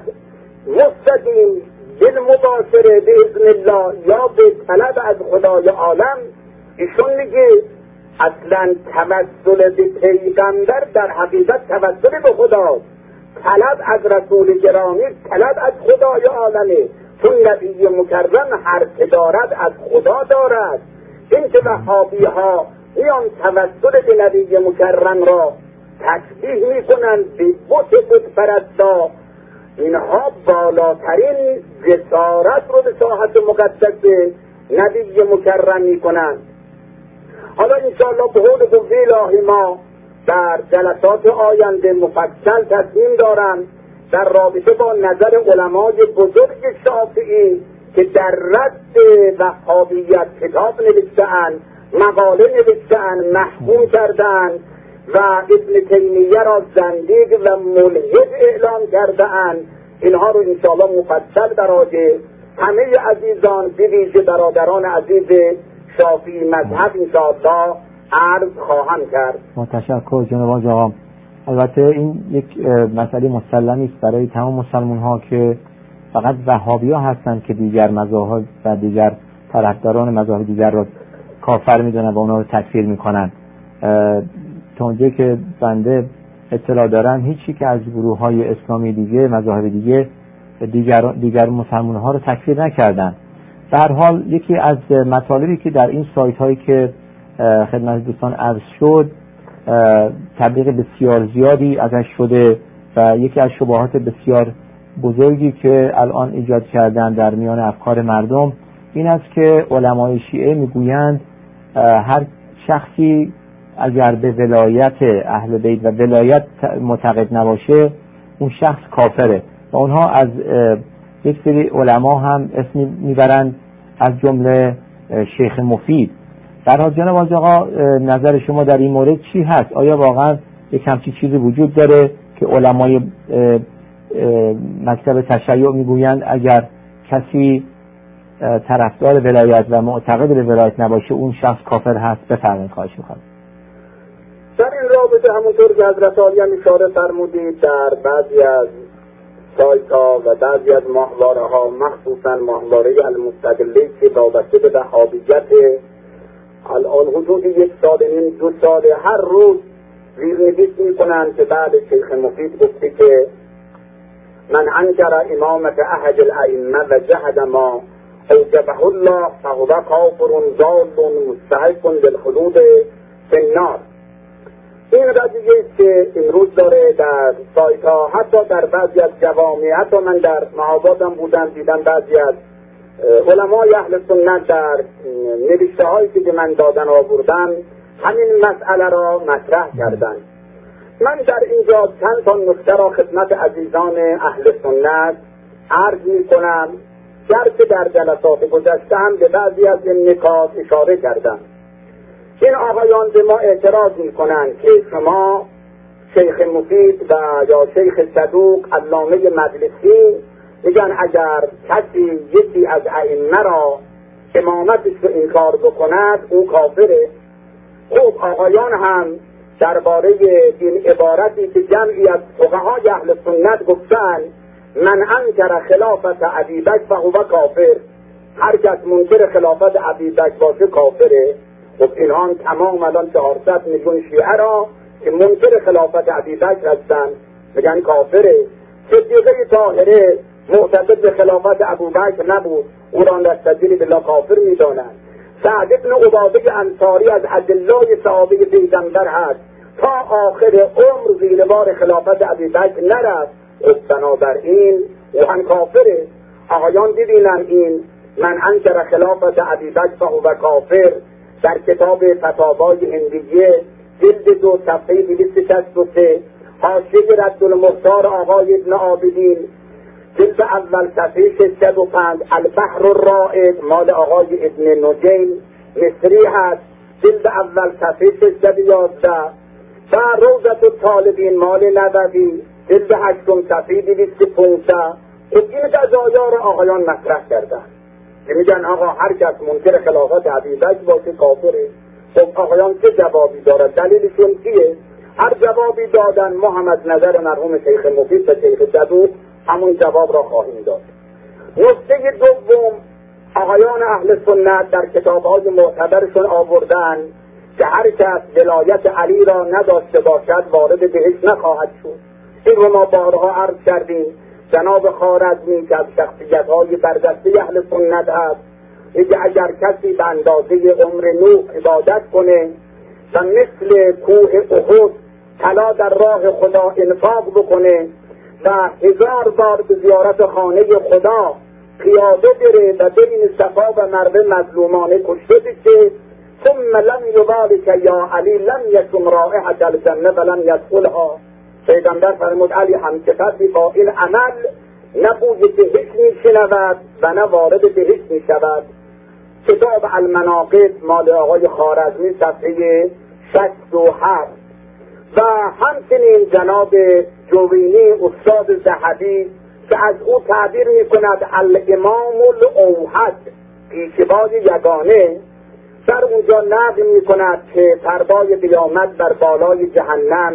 مستقیم بالمباشره به اذن الله یا به طلب از خدای عالم، ایشون میگه اصلا توسل به پیغمبر در حقیقت توسل به خدا، طلب از رسول گرامی طلب از خدای عالمه، چون نبی مکرم هر که دارد از خدا دارد. این که وهابی ها میان توسل به نبی مکرم را تشبیه میکنند به بت بت پرستا، اینها بالاترین جسارت رو به ساحت مقدس نبی مکرم میکنند. حالا انشاءالله به حول قوه الهی ما در جلسات آینده مفصل تصمیم دارم در رابطه با نظر علمای بزرگ شافعی که در رد وهابیت کتاب نوشته‌اند، مقاله نوشته‌اند، محکوم کردند و ابن تیمیه را زندیق و ملحد اعلام کرده‌اند. اینها رو انشاءالله مفصل برای همه عزیزان به ویژه برادران عزیز شافعی مذهب انشاءالله عرض خواهم کرد. متشکر جناب آقا. البته این یک مسئله مسلمی است برای تمام مسلمان ها که فقط وهابی ها هستند که دیگر مذاهب و دیگر طرفداران مذاهب دیگر را کافر میدونن و اونا رو تکفیر میکنن. تا اونجایی که بنده اطلاع دارم هیچی که از گروه های اسلامی دیگه مذاهب دیگه دیگر دیگر مسلمان ها رو تکفیر نکردن. به هر حال یکی از مطالبی که در این سایت هایی که خدمت دوستان عرض شد تبلیغ بسیار زیادی ازش شده و یکی از شبهات بسیار بزرگی که الان ایجاد کردن در میان افکار مردم این است که علمای شیعه میگویند هر شخصی اگر به ولایت اهل بیت و ولایت معتقد نباشه اون شخص کافره و اونها از یک سری علما هم اسم میبرند از جمله شیخ مفید. در حال جناب آقا نظر شما در این مورد چی هست؟ آیا واقعا یک همچین چیزی وجود داره که علمای مکتب تشیع میگویند اگر کسی طرفدار ولایت و معتقد به ولایت نباشه اون شخص کافر هست؟ بفرمایید خواهش می‌کنم. در این رابطه همونطور که حضرت عالی هم اشاره فرمودید در بعضی از سایت ها و بعضی از ماهواره ها، مخصوصا ماهواره المستقلی که وابسته به وهابیت، الان حدود یک سال نیم دو سال هر روز زیرنویس میکنن که بعد شیخ مفید گفته که من انکر امامت احد الائمه و جهد ما اوجبه الله فهو کافر ضال مستحق للخلود فی النار. این قضیه است که امروز داره در سایت ها، حتی در بعضی از جوامع، حتی من در معابادم بودم دیدم بعضی از علمای اهل سنت در نوشته هایی که به من دادن آوردن همین مسئله را مطرح کردن. من در اینجا چند تا نکته را خدمت عزیزان اهل سنت عرض می کنم، گرچه در جلسات گذشته هم به بعضی از این نکات اشاره کردم. این آقایان به ما اعتراض می کنند که شما شیخ مفید و یا شیخ صدوق علامه مجلسی میگن اگر کسی یکی از ائمه را امامتش رو انکار بکند او کافره. خب آقایان هم درباره این عبارتی که جمعی از فقهای اهل سنت گفتن من انکر خلافت ابی بکر فهو کافر، هر کس منکر خلافت ابی بکر باشه کافره. خب اینها تمام الان چهارصد میلیون شیعه را که منکر خلافت ابی بکر هستن میگن کافره. صدیقه طاهره معتقد به خلافت ابوبکر نبود، او را نستدل بالله کافر میدانند. سعد بن عباده انصاری از ادلای صحابه پیغمبر هست، تا آخر عمر زیر بار خلافت ابوبکر نرفت، بنابراین او هم کافره. آقایان ببینن این من انکر خلافت ابوبکر فهو کافر در کتاب فتاوای هندیه جلد دو صفحه دویست و شصت و سه، حاشیه رد المختار آقای ابن عابدین جلد اول صفحه ششصد و پنج، البحر الرائد مال آقای ابن نجیم مصری هست جلد اول صفحه ششصد و یازده، و روضة الطالبین مال نبوی جلد هشتم صفحه دویست و پانزده. خب این قضایا را آقایان مطرح کردن که میگن آقا هر کس منکر خلافت ابوبکر باشه کافره. خب آقایان چه جوابی دارد؟ دلیلشون چیه؟ هر جوابی دادن ما هم از نظر مرحوم شیخ مفید و شیخ صدوق همون جواب را خواهیم داد. نکته دوم، آقایان اهل سنت در کتاب‌های معتبرشون آوردن که هر کس ولایت علی را نداشته باشد وارد بهشت نخواهد شد. این رو ما بارها عرض کردیم. جناب خوارزمی که از شخصیت‌های برجسته اهل سنت است میگه اگر کسی به اندازه عمر نوح عبادت کنه و مثل کوه احد طلا در راه خدا انفاق بکنه و هزار بار به زیارت خانه خدا پیاده بره و بین صفا و مروه مظلومانه کشته بشه، ثم لم یبالک یا علی لم یشم رائحة الجنه و لم یدخلها. پیغمبر فرمود علی همصفتی با این عمل نه بوی بهشت میشنود و نه وارد بهشت میشود. کتاب المناقب مال آقای خوارزمی صفحه شصت و هفت. و همچنین جناب جوینی استاد ذهبی که از او تعبیر میکند الامام الاوحد پیشوای یگانه، در اونجا نقل میکند که فردای قیامت بر بالای جهنم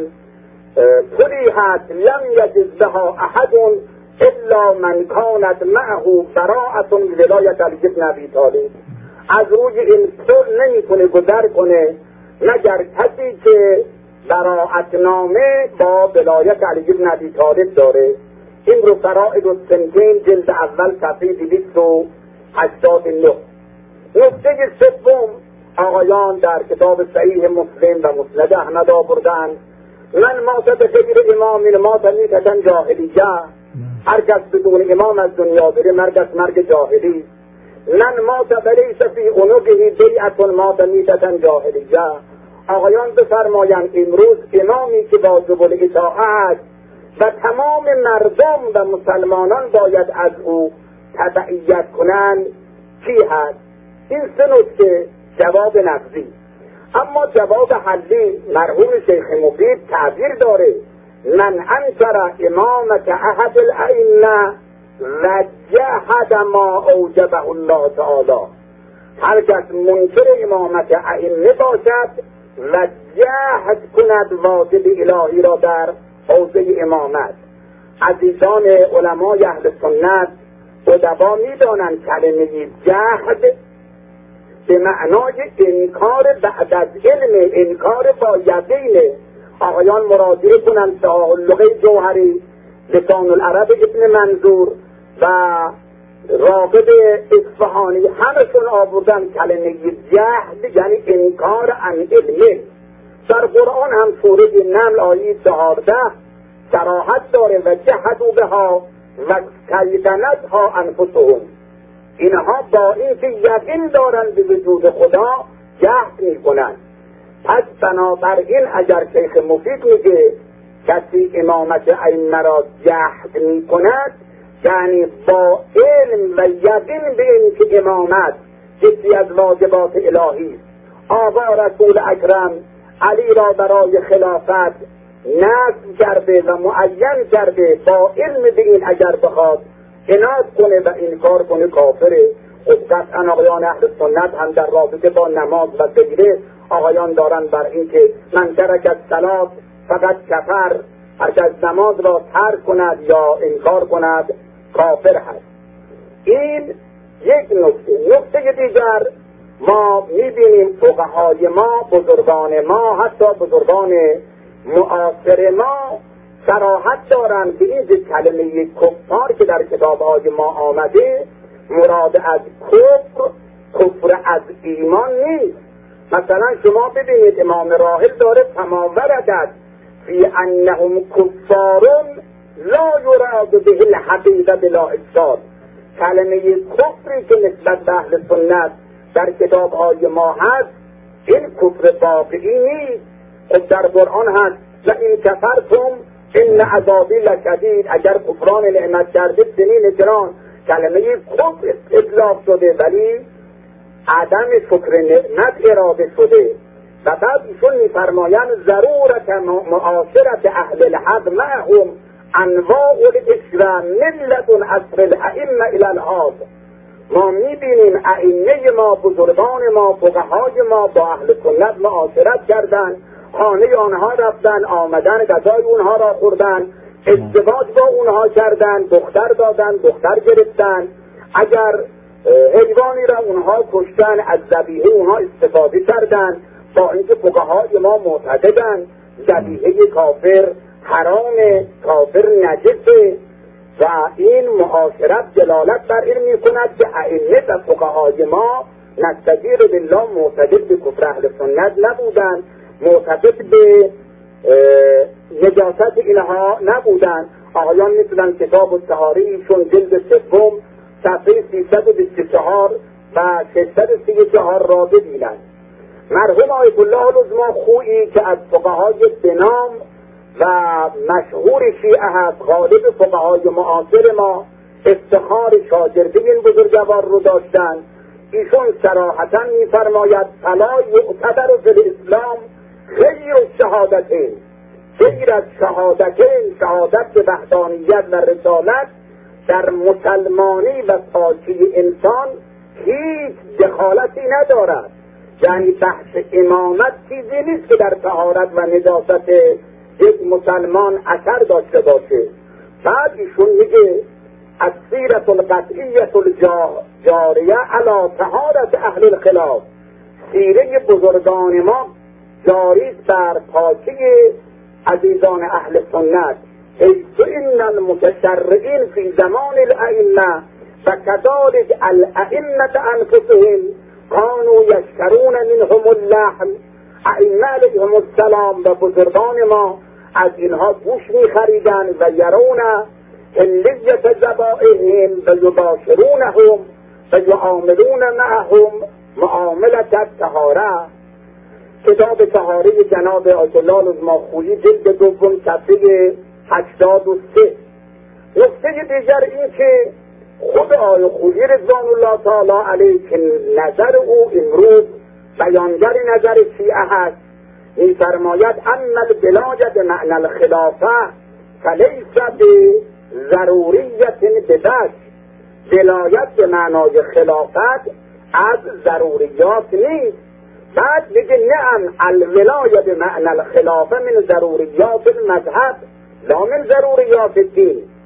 پلی هست لم یجز بها احد الا من کانت معه براءة ولایت علی بن ابی طالب. از روی این پل نمیتونه گذر کنه مگر کسی که براءتنامه با ولایت علی بن ابی طالب داره. این رو فرائد السنتین جلد اول صفحه دویست و هشتاد و نه. نکته سوم، آقایان در کتاب صحیح مسلم و مسند احمد آوردن من مات به غیر امام مات میتن جاهلیه، هر کس بدون امام از دنیا بره مرگ از مرگ جاهلی. من مات بلیس فی عنقه بیعت مات میتن جاهلیه. آقایان بفرمایند امروز امامی که واجب الاطاعت و تمام مردم و مسلمانان باید از او تبعیت کنند کی هست؟ این سه نکته جواب نقضی. اما جواب حلی مرحوم شیخ مفید تعبیر داره من انکر امامت احد الائمه و جحد ما اوجبه الله تعالی. هر کس منکر امامت ائمه باشد و جحد کند واجب الهی را در حوزه امامت. عزیزان علمای اهل سنت ادبا میدانند کلمه جهد به معنای انکار بعد از علم، انکار با یقین. آقایان مراجعه کنند تعلق جوهری، لسان العرب ابن منظور و راغب اصفهانی همشون آوردن کلمه جهد یعنی انکار عن علم. در قرآن هم سوره نمل آیه چهارده صراحت داره و جهدوا بها و کیدنتها انفسهم. اینها با اینکه یقین دارند به وجود خدا جهد میکنند. پس بنابراین اگر شیخ مفید میگه کسی امامت ائمه را جهد میکند یعنی با علم و یقین به اینکه امامت یکی از واجبات الهی است، آقا رسول اکرم علی را برای خلافت نصب کرده و معین کرده، با علم به این اگر بخواد عناد کنه و انکار کنه کافره. خب قطعا آقایان اهل سنت هم در رابطه با نماز و غیره آقایان دارن بر این که من ترک الصلاة فقط کفر، هر که از نماز را ترک کند یا انکار کند کافر هست. این یک نکته. نکته دیگر ما میبینیم فقهای ما، بزرگان ما، حتی بزرگان معاصر ما صراحت دارند که این کلمه کفار که در کتاب‌های ما آمده مراد از کفر کفر از ایمان نیست. مثلا شما ببینید امام راحل داره فما وردت فی انهم کفارون لا یراد به الحقیقه بلا افساد. کلمه کفری که نسبت به اهل سنت در کتاب‌های ما هست این کفر واقعی نیست. خب در قرآن هست و این کفرتم ان عذابی لشدید، اگر کفران نعمت کردید سنین گران. کلمه کفر اطلاق شده ولی عدم شکر نعمت اراده شده. و بعد ایشون میفرمایند ضرورت معاشرت اهل الحق معهم انواع الاشرا ملت اصر الائمه الی الحاض. ما میبینیم ائمه ما، بزرگان ما، فقهای ما با اهل سنت معاشرت کردند، خانه آنها رفتن، آمدن غذای اونها را خوردن، ازدواج با اونها کردن، دختر دادن، دختر گرفتن. اگر حیوانی را اونها کشتن از ذبیحه اونها استفاده کردن، با اینکه فقهای ما معتقدند ذبیحه کافر حرام، کافر نجسه. و این معاشرت دلالت بر این میکند که ائمه و فقهای ما نستجیر بالله معتقد به کفر اهل سنت نبودند، معتقد به نجاست اینها نبودند. آقایان میتونن کتاب الطهاریشون جلد سوم صفحه سیصد و بیست و چهار و ششصد و سی و چهار را ببینند. مرحوم آیت الله العظمی خویی که از فقهای بنام و مشهور شیعه هست، غالب فقهای معاصر ما افتخار شاگردی این بزرگوار رو داشتن. ایشون صراحتا میفرماید فلا یعتبر فی الاسلام غیر الشهادتین، غیر از شهادتین، شهادت به وحدانیت و رسالت در مسلمانی و پاکی انسان هیچ دخالتی ندارد. یعنی بحث امامت چیزی نیست که در طهارت و نجاست یک مسلمان اثر داشته باشه. بعد ایشون میگه السیرة القطعیة الجاریه علی طهارت اهل الخلاف، سیره بزرگان ما جاری بر پاکی عزیزان اهل سنت. حیث ان المتشرعین فی زمان الائمه و کذلک الائمه انفسهم کانوا یشترون منهم اللحم. ائمه علیهم السلام و بزرگان ما از اینها گوش می‌خریدن و یرون حلیت ذبائحهم و یباشرونهم و یعاملون معهم معاملت الطهاره. کتاب طهاره جناب آیت الله العظمی خویی جلد دوم صفحه هشتاد و سه. نکته دیگر این که خود آیت خویی رضوان الله تعالی علیه که نظر او امروز بیانگر نظر شیعه هست، می‌فرماید ان الولایت معنی الخلافه فلیس بضروریت بدش. ولایت به معنای خلافت از ضروریات نیست. بعد میگه نعم الولایت به معنی الخلافه من ضروریات المذهب لا من ضروریات الدین.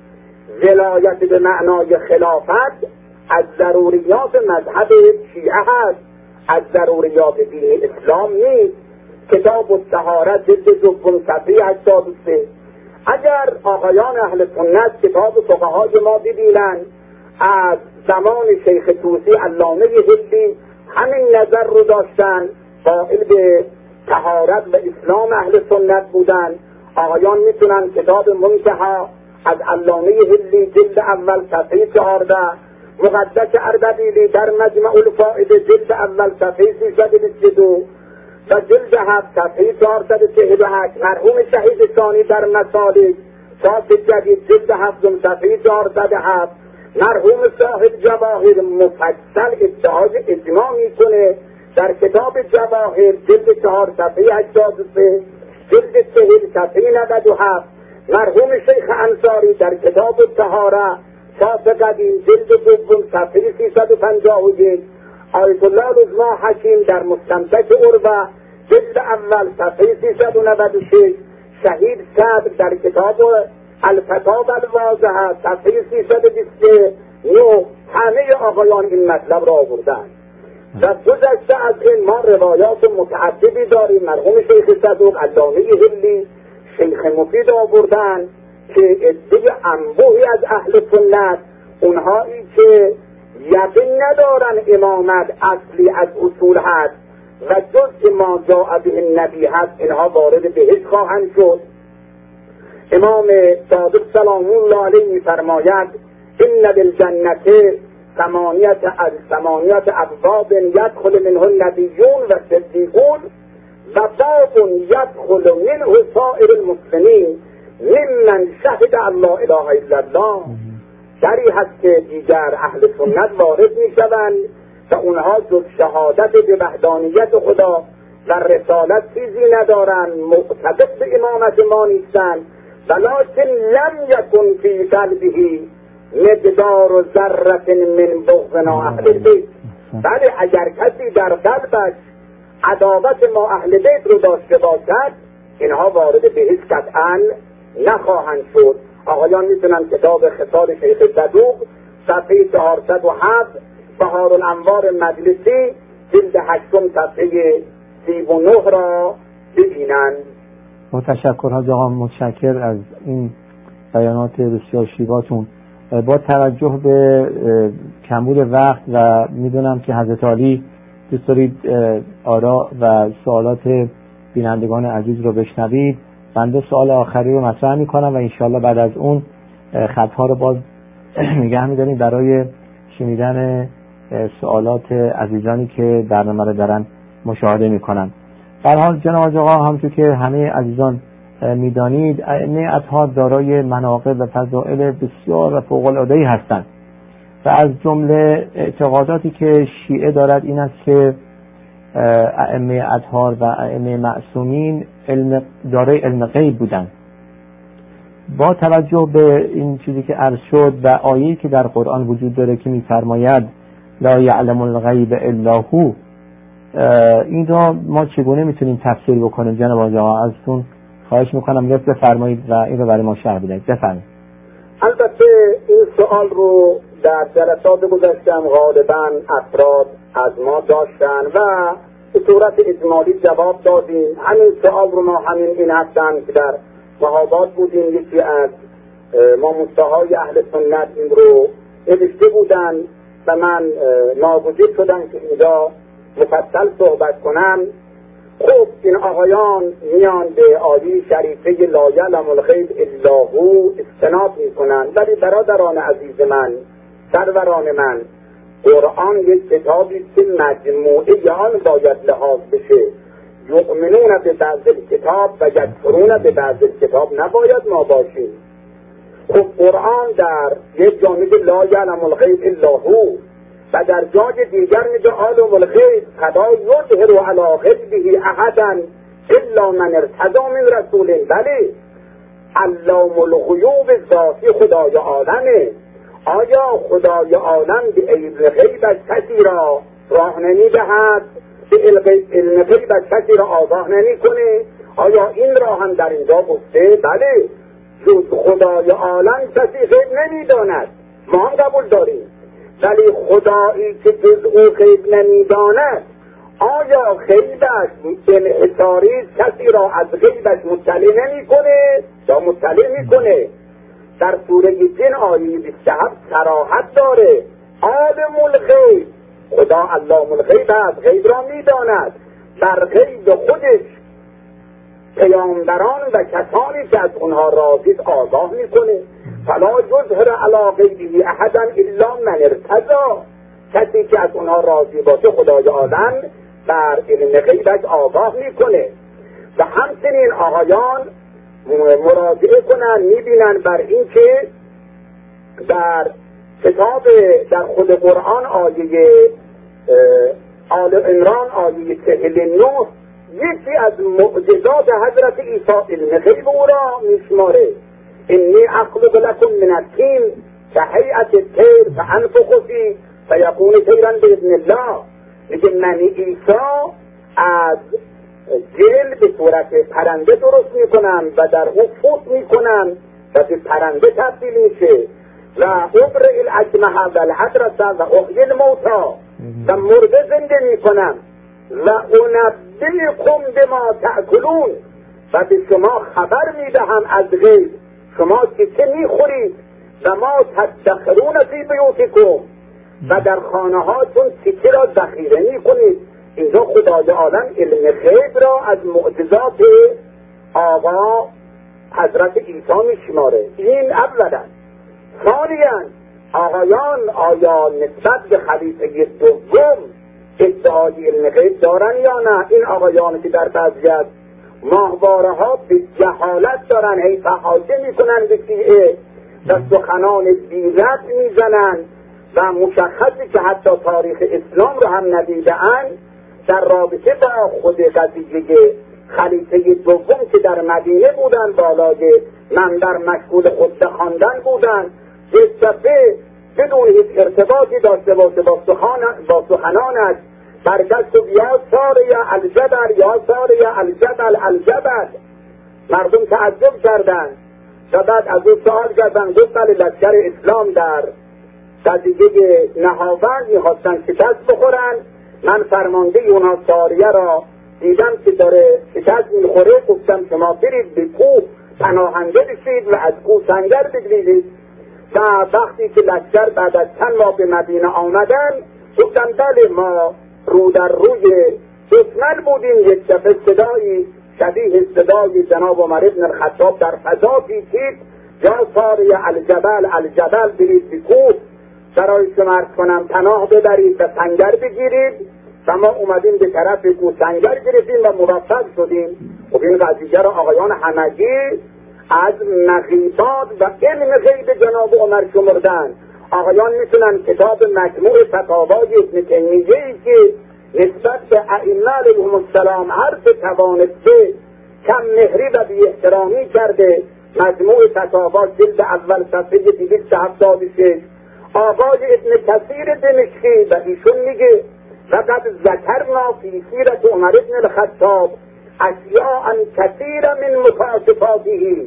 ولایت به معنای خلافت از ضروریات مذهب شیعه هست، از ضروریات دین اسلام نیست. کتاب الطهارت جلد دوم صفحه هشتاد و سه. اگر آقایان اهل سنت کتاب فقهای ما ببینند، از زمان شیخ طوسی علامه هندی همین نظر رو داشتن، قائل به طهارت و اسلام اهل سنت بودن. آقایان میتونن کتاب منتهی از علامه هندی جلد اول صفحه چهارده، مقدس اردبیلی در مجمع الفائده جلد اول صفحه سیصد و بیست و دو و جلد هفت صفحه چهارصد و چهل و هشت، مرحوم شهید ثانی در مسالک چاپ جدید جلد هفتم صفحه چهارصد و هفت، مرحوم صاحب جواهر مفصل ادعای اجماع میکنه در کتاب جواهر جلد چهار صفحه هشتاد و سه، جلد چهل صفحه نود و هفت، مرحوم شیخ انصاری در کتاب الطهاره چاپ قدیم جلد دوم صفحه سیصد و پنجاه و یک، آیت الله العظمی حکیم در مستمسک عروه جلد اول صفحه سیصد و نود و شش، شهید صدر در کتاب الفتاوی الواضحه صفحه سیصد و بیست و نه، همه آقایان این مطلب را آوردن. و گذشته از این ما روایات متعددی داریم. مرحوم شیخ صدوق، علامه هندی، شیخ مفید آوردن که عده انبوهی از اهل سنت، اونهایی که یقین ندارن امامت اصلی از اصول هست و جز ما جاء به النبی هست، اینها وارد بهشت خواهند شد. امام صادق سلام الله علیه می‌فرماید ان بالجنة ثمانیت از ثمانیت ابواب یدخل منه النبیون و صدیقون و باب یدخل منه سائر المسلمین ممن شهد ان لا اله الا الله. دری هست که دیگر اهل سنت وارد میشوند و اونها جز شهادت به وحدانیت خدا و رسالت چیزی ندارن، معتقد به امامت ما نیستن، ولکن لم یکن فی قلبه مقدار ذره من بغضنا اهل البیت. بله، اگر کسی در قلبش عداوت ما اهل بیت رو داشته باشد، اینها وارد بهشت قطعا نخواهند شد. آقایان میتونن کتاب خصال شیخ صدوق صفحه چهارصد و هفت، بهارالانوار مجلسی جلد هشتم صفحه سی و نه را ببینند. متشکر حاج آقا، متشکر از این بیانات بسیار شیواتون. با توجه به کمبود وقت و میدونم که حضرت عالی دوست دارید آراء و سوالات بینندگان عزیز رو بشنوید، بنده سوال آخری رو مطرح میکنم و انشاءالله بعد از اون خطها رو باز نگه میداریم برای شنیدن سوالات عزیزانی که برنامه رو دارن مشاهده میکنن. به هر حال جناب آقا، همونطور که همه عزیزان میدانید، ائمه اطهار دارای مناقب و فضائل بسیار و فوق العاده‌ای هستند و از جمله اعتقاداتی که شیعه دارد این است که ائمه اطهار و ائمه معصومین علم دارای علم غیب بودند. با توجه به این چیزی که عرض شد و آیه‌ای که در قرآن وجود داره که می‌فرماید لا یعلم الغیب الا هو، این را ما چگونه میتونیم تفسیر بکنیم؟ جناب آقا ازتون خواهش میکنم لطف بفرمایید و این رو برای ما شرح بدید. بفرمایید. البته این سوال رو در جلسات گذشتم غالبا افراد از ما داشتن و به صورت اجمالی جواب دادیم. همین سوال رو ما همین این هفتن که در مهابات بودیم، یکی از ما مستهای اهل سنت این رو نوشته بودن و من ناگزیر شدم که اینجا مفصل صحبت کنم. خب این آقایان میان به آیه شریفه لا یعلم الغیب الا هو استناد میکنن، ولی برادران عزیز من، سروران من، قرآن یک کتابی که مجموعه آن باید لحاظ بشه. یؤمنون به بعض کتاب و یکفرون به بعض کتاب نباید ما باشیم. خب قرآن در یک جا میگه لا یعلم الغیب الا هو و در جای دیگر میگه عالم الغیب فلا یظهر علی غیبه احدا الا من ارتضی من رسول. بله، علام الغیوب ذاتی خدای عالمه. آیا خدای عالم به علم غیبش کسی را راه نمیدهد؟ به علم غیبش کسی را آگاه نمی کنه؟ آیا این را هم در اینجا گفته؟ بله، جز خدای عالم کسی غیب نمیداند، ما هم قبول داریم، ولی خدایی که جز او غیب نمیداند آیا غیبش انحصاری کسی را از غیبش مطلع نمیکنه یا مطلع میکنه؟ در سوره جن آیه بیست و هفت صراحت داره عالم الغیب، خدا علام الغیب است، غیب را میداند، بر غیب خودش پیامبران و کسانی که از اونها راضی آگاه میکنه. فلا یظهر علی غیبه احدا الا من ارتضی، کسی که از اونها راضی باشه خدای عالم بر علم غیبش آگاه میکنه. و همچنین آقایان مراجعه کنن میبینن بر این که در کتاب در خود قرآن آیه آل عمران آیه چهل و نه یکی از معجزات حضرت عیسی علم غیب او را میشماره. انی اخلق لکم من الطین کهیئة الطیر فانفخ فیه فیکون طیرا باذن الله. میگه من عیسی از جل به صورت پرنده درست میکنم و در او فوت میکنم و به پرنده تبدیل میشه و ابرئ الاکمه و الابرص و احیی الموتی و مرده زنده میکنم و انبئکم بما تأکلون و به شما خبر میدهم از غیب شما چه چه میخورید و ما تدخرون فی بیوتکم و در خانه هاتون چه چه را ذخیره میکنید. اینجا خدای عالم علم غیب را از معجزات آقا حضرت عیسی میشماره. این اولا. ثانیاً آقایان آیا نسبت به خلیفه دوم ادعای علم غیب دارن یا نه؟ این آقایان که در بعضی از ماهواره ها به جهالت دارن هی فحاشه میکنن به شیعه و سخنان بیرد میزنن و مشخصی که حتی تاریخ اسلام رو هم ندیدن در رابطه با خود قضیه خلیفه دوم که در مدینه بودن بالای منبر مشغول خطبه خواندن بودن یک دفعه بدون هیچ ارتباطی داشته باشه با با سخنانش برگشت و یا ساریا الجبل یا ساریا الجبل الجبل. مردم تعجب کردن و بعد از اون سوال کردن گفت لشکر اسلام در قضیه نهاوند میخواستن شکست بخورن، من فرمانده اونها ساریه را دیدم که داره شکست میخوره، گفتم شما برید به کوه پناهنده بشید و از کوه سنگر بگیرید. و وقتی که لشکر بعد از چند ماه به مدینه آمدن گفتم بله ما رو در روی دشمن بودیم. یک دفعه صدایی شبیه صدای جناب عمر بن الخطاب در فضا پیچید یا ساریه الجبل الجبل برید به کوه برای شما عرض کنم پناه ببرید و سنگر بگیرید و ما اومدیم به طرف کوه سنگر گرفتیم و موفق شدیم. خب این قضیه را آقایان همگی از مغیبات و علم غیب جناب عمر شمردن. آقایان میتونن کتاب مجموع فتاوای ابن تیمیه‌ای که نسبت به ائمه علیهم السلام هر چه توانسته کم مهری و بی احترامی کرده، مجموع فتاوا جلد اول صفحه دویست و هفتاد و شش، آقای ابن کثیر دمشقی و ایشون میگه فقط ذکرنا فی سیرت عمر بن الخطاب اشیاء کثیر من مکاشفاته،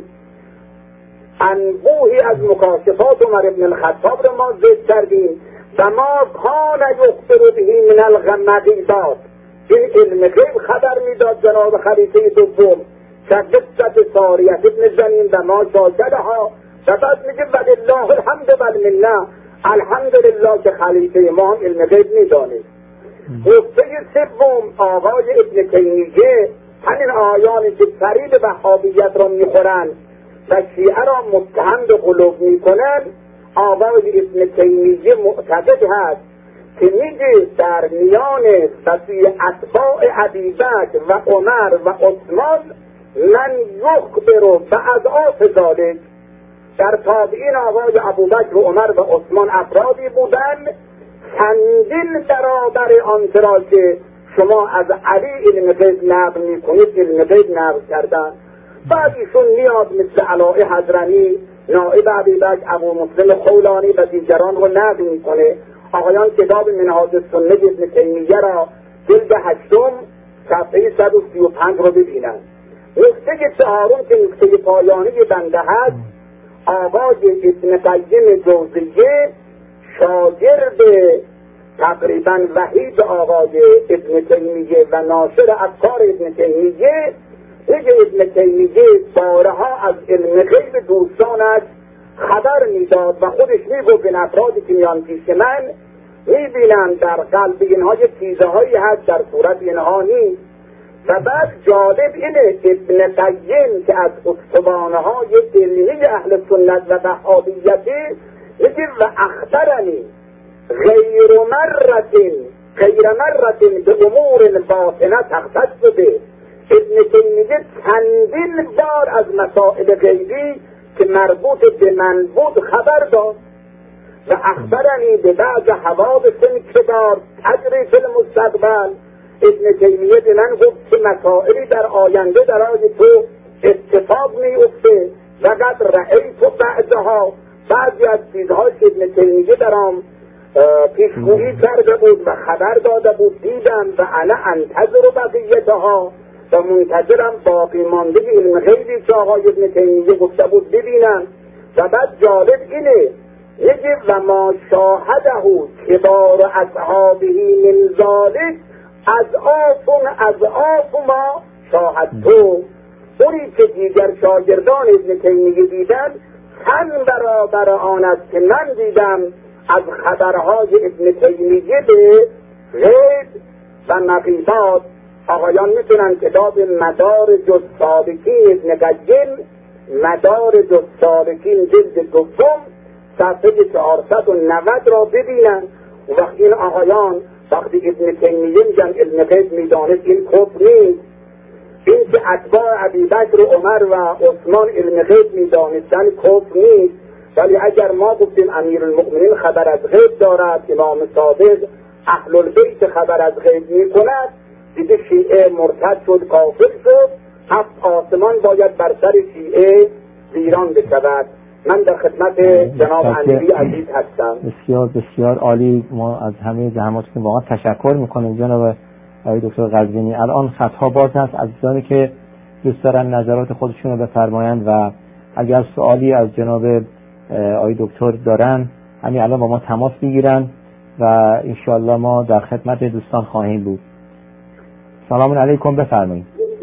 انبوهی از مکاشفات عمر بن الخطاب رو ما ذکر کردیم و ما کان یخبر به من الغمقیبات. این علم غیب خبر میداد جناب خلیفه دوم که قصت ساریه ابن زنین و ما شاهدها و بعد میگه ولله الحمد والمنه، الحمدلله که خلیفه ما هم علم غیب میدانه. نکته سوم آقای ابن تیمیه همین آیانی که فریب وهابیت را میخورن و شیعه را متهم به غلو میکنن، آقای ابن تیمیه معتقد هست که میگه در میان صفی اتباع ابوبکر و عمر و عثمان من یخبر و اضعاف ذلک، در تابعین آقای ابوبکر و عمر و عثمان افرادی بودند چندین برابر آنچه را که شما از علی علم غیب نقل میکنید علم غیب نقل کردن. بعد ایشون میاد مثل علاء حضرمی، نائب ابوبکر، ابو مسلم خولانی و دیگران رو نقل میکنه. آقایان کتاب منهاج السنه ابن تیمیه را جلد هشتم صفحه صد و سی و پنج رو ببینن. نکته چهارم که نکته پایانی بنده هست، آقای ابن قیم جوزیه شاگرد تقریبا وحید آقای ابن تیمیه و ناشر افکار ابن تیمیه، میگه ابن تیمیه بارها از علم غیب دوستانش خبر میداد و خودش میگفت به افرادی که میان پیش من میبینم در قلب اینها یه چیزه هایی هست در صورت اینها نیست. و بعد جالب اینه ابن قیم که از استوانه های علمی اهل سنت و وهابیتی میگه و اخبرنی غیر مرتین غیر مرتین به امور باطنه تختص به. ابن تیمیه چندین بار از مسائل غیبی که مربوط به من بود خبر داد و اخبرنی به بعض حوادث کبار تجری فی المستقبل. ابن تیمیه به من گفت که مسائلی در آینده در آی تو اتفاق می افته و قد رأیت و بعضها بعضی از چیزها که ابن تیمیه در آن پیشگویی کرده بود و خبر داده بود دیدم و انا انتظر بقیتها و منتظرم باقی مانده علم غیبی که آقای ابن تیمیه گفته بود ببینم. و بعد جالب اینه میگه و ما شاهده کبار اصحابهی من ذالک از آفون از آف ما شاهد تو. اونی که دیگر شاگردان ابن تیمیه دیدن چند برابر آن است که من دیدم از خبرهای ابن تیمیه به غیب و مغیبات. آقایان میتونن کتاب مدار جز سالکین ابن قیم، مدار جز سالکین جلد دوم صفحه چهارصد و نود را ببینن. و وقتی این آقایان وقتی ابن تیمیه میگن ابن قیم میدانست این کفر نیست. این که اتباع ابوبکر و عمر و عثمان علم غیب میدانستن کفر نیست. ولی اگر ما گفتیم امیرالمؤمنین خبر از غیب دارد، امام صادق اهل البیت خبر از غیب میکند، دیگه شیعه مرتد شد کافر شد، هفت آسمان باید بر سر شیعه ویران بشود. من در خدمت جناب امیری عزیز هستم. بسیار بسیار عالی. ما از همه زحماتتون واقعا تشکر میکنیم جناب آقای دکتر قزوینی. الان خطها باز هست، عزیزانی که دوست دارن نظرات خودشون رو بفرمایند و اگر سوالی از جناب آقای دکتر دارن همین الان با ما تماس بگیرن و انشاءالله ما در خدمت دوستان خواهیم بود. سلام علیکم، بفرمایید.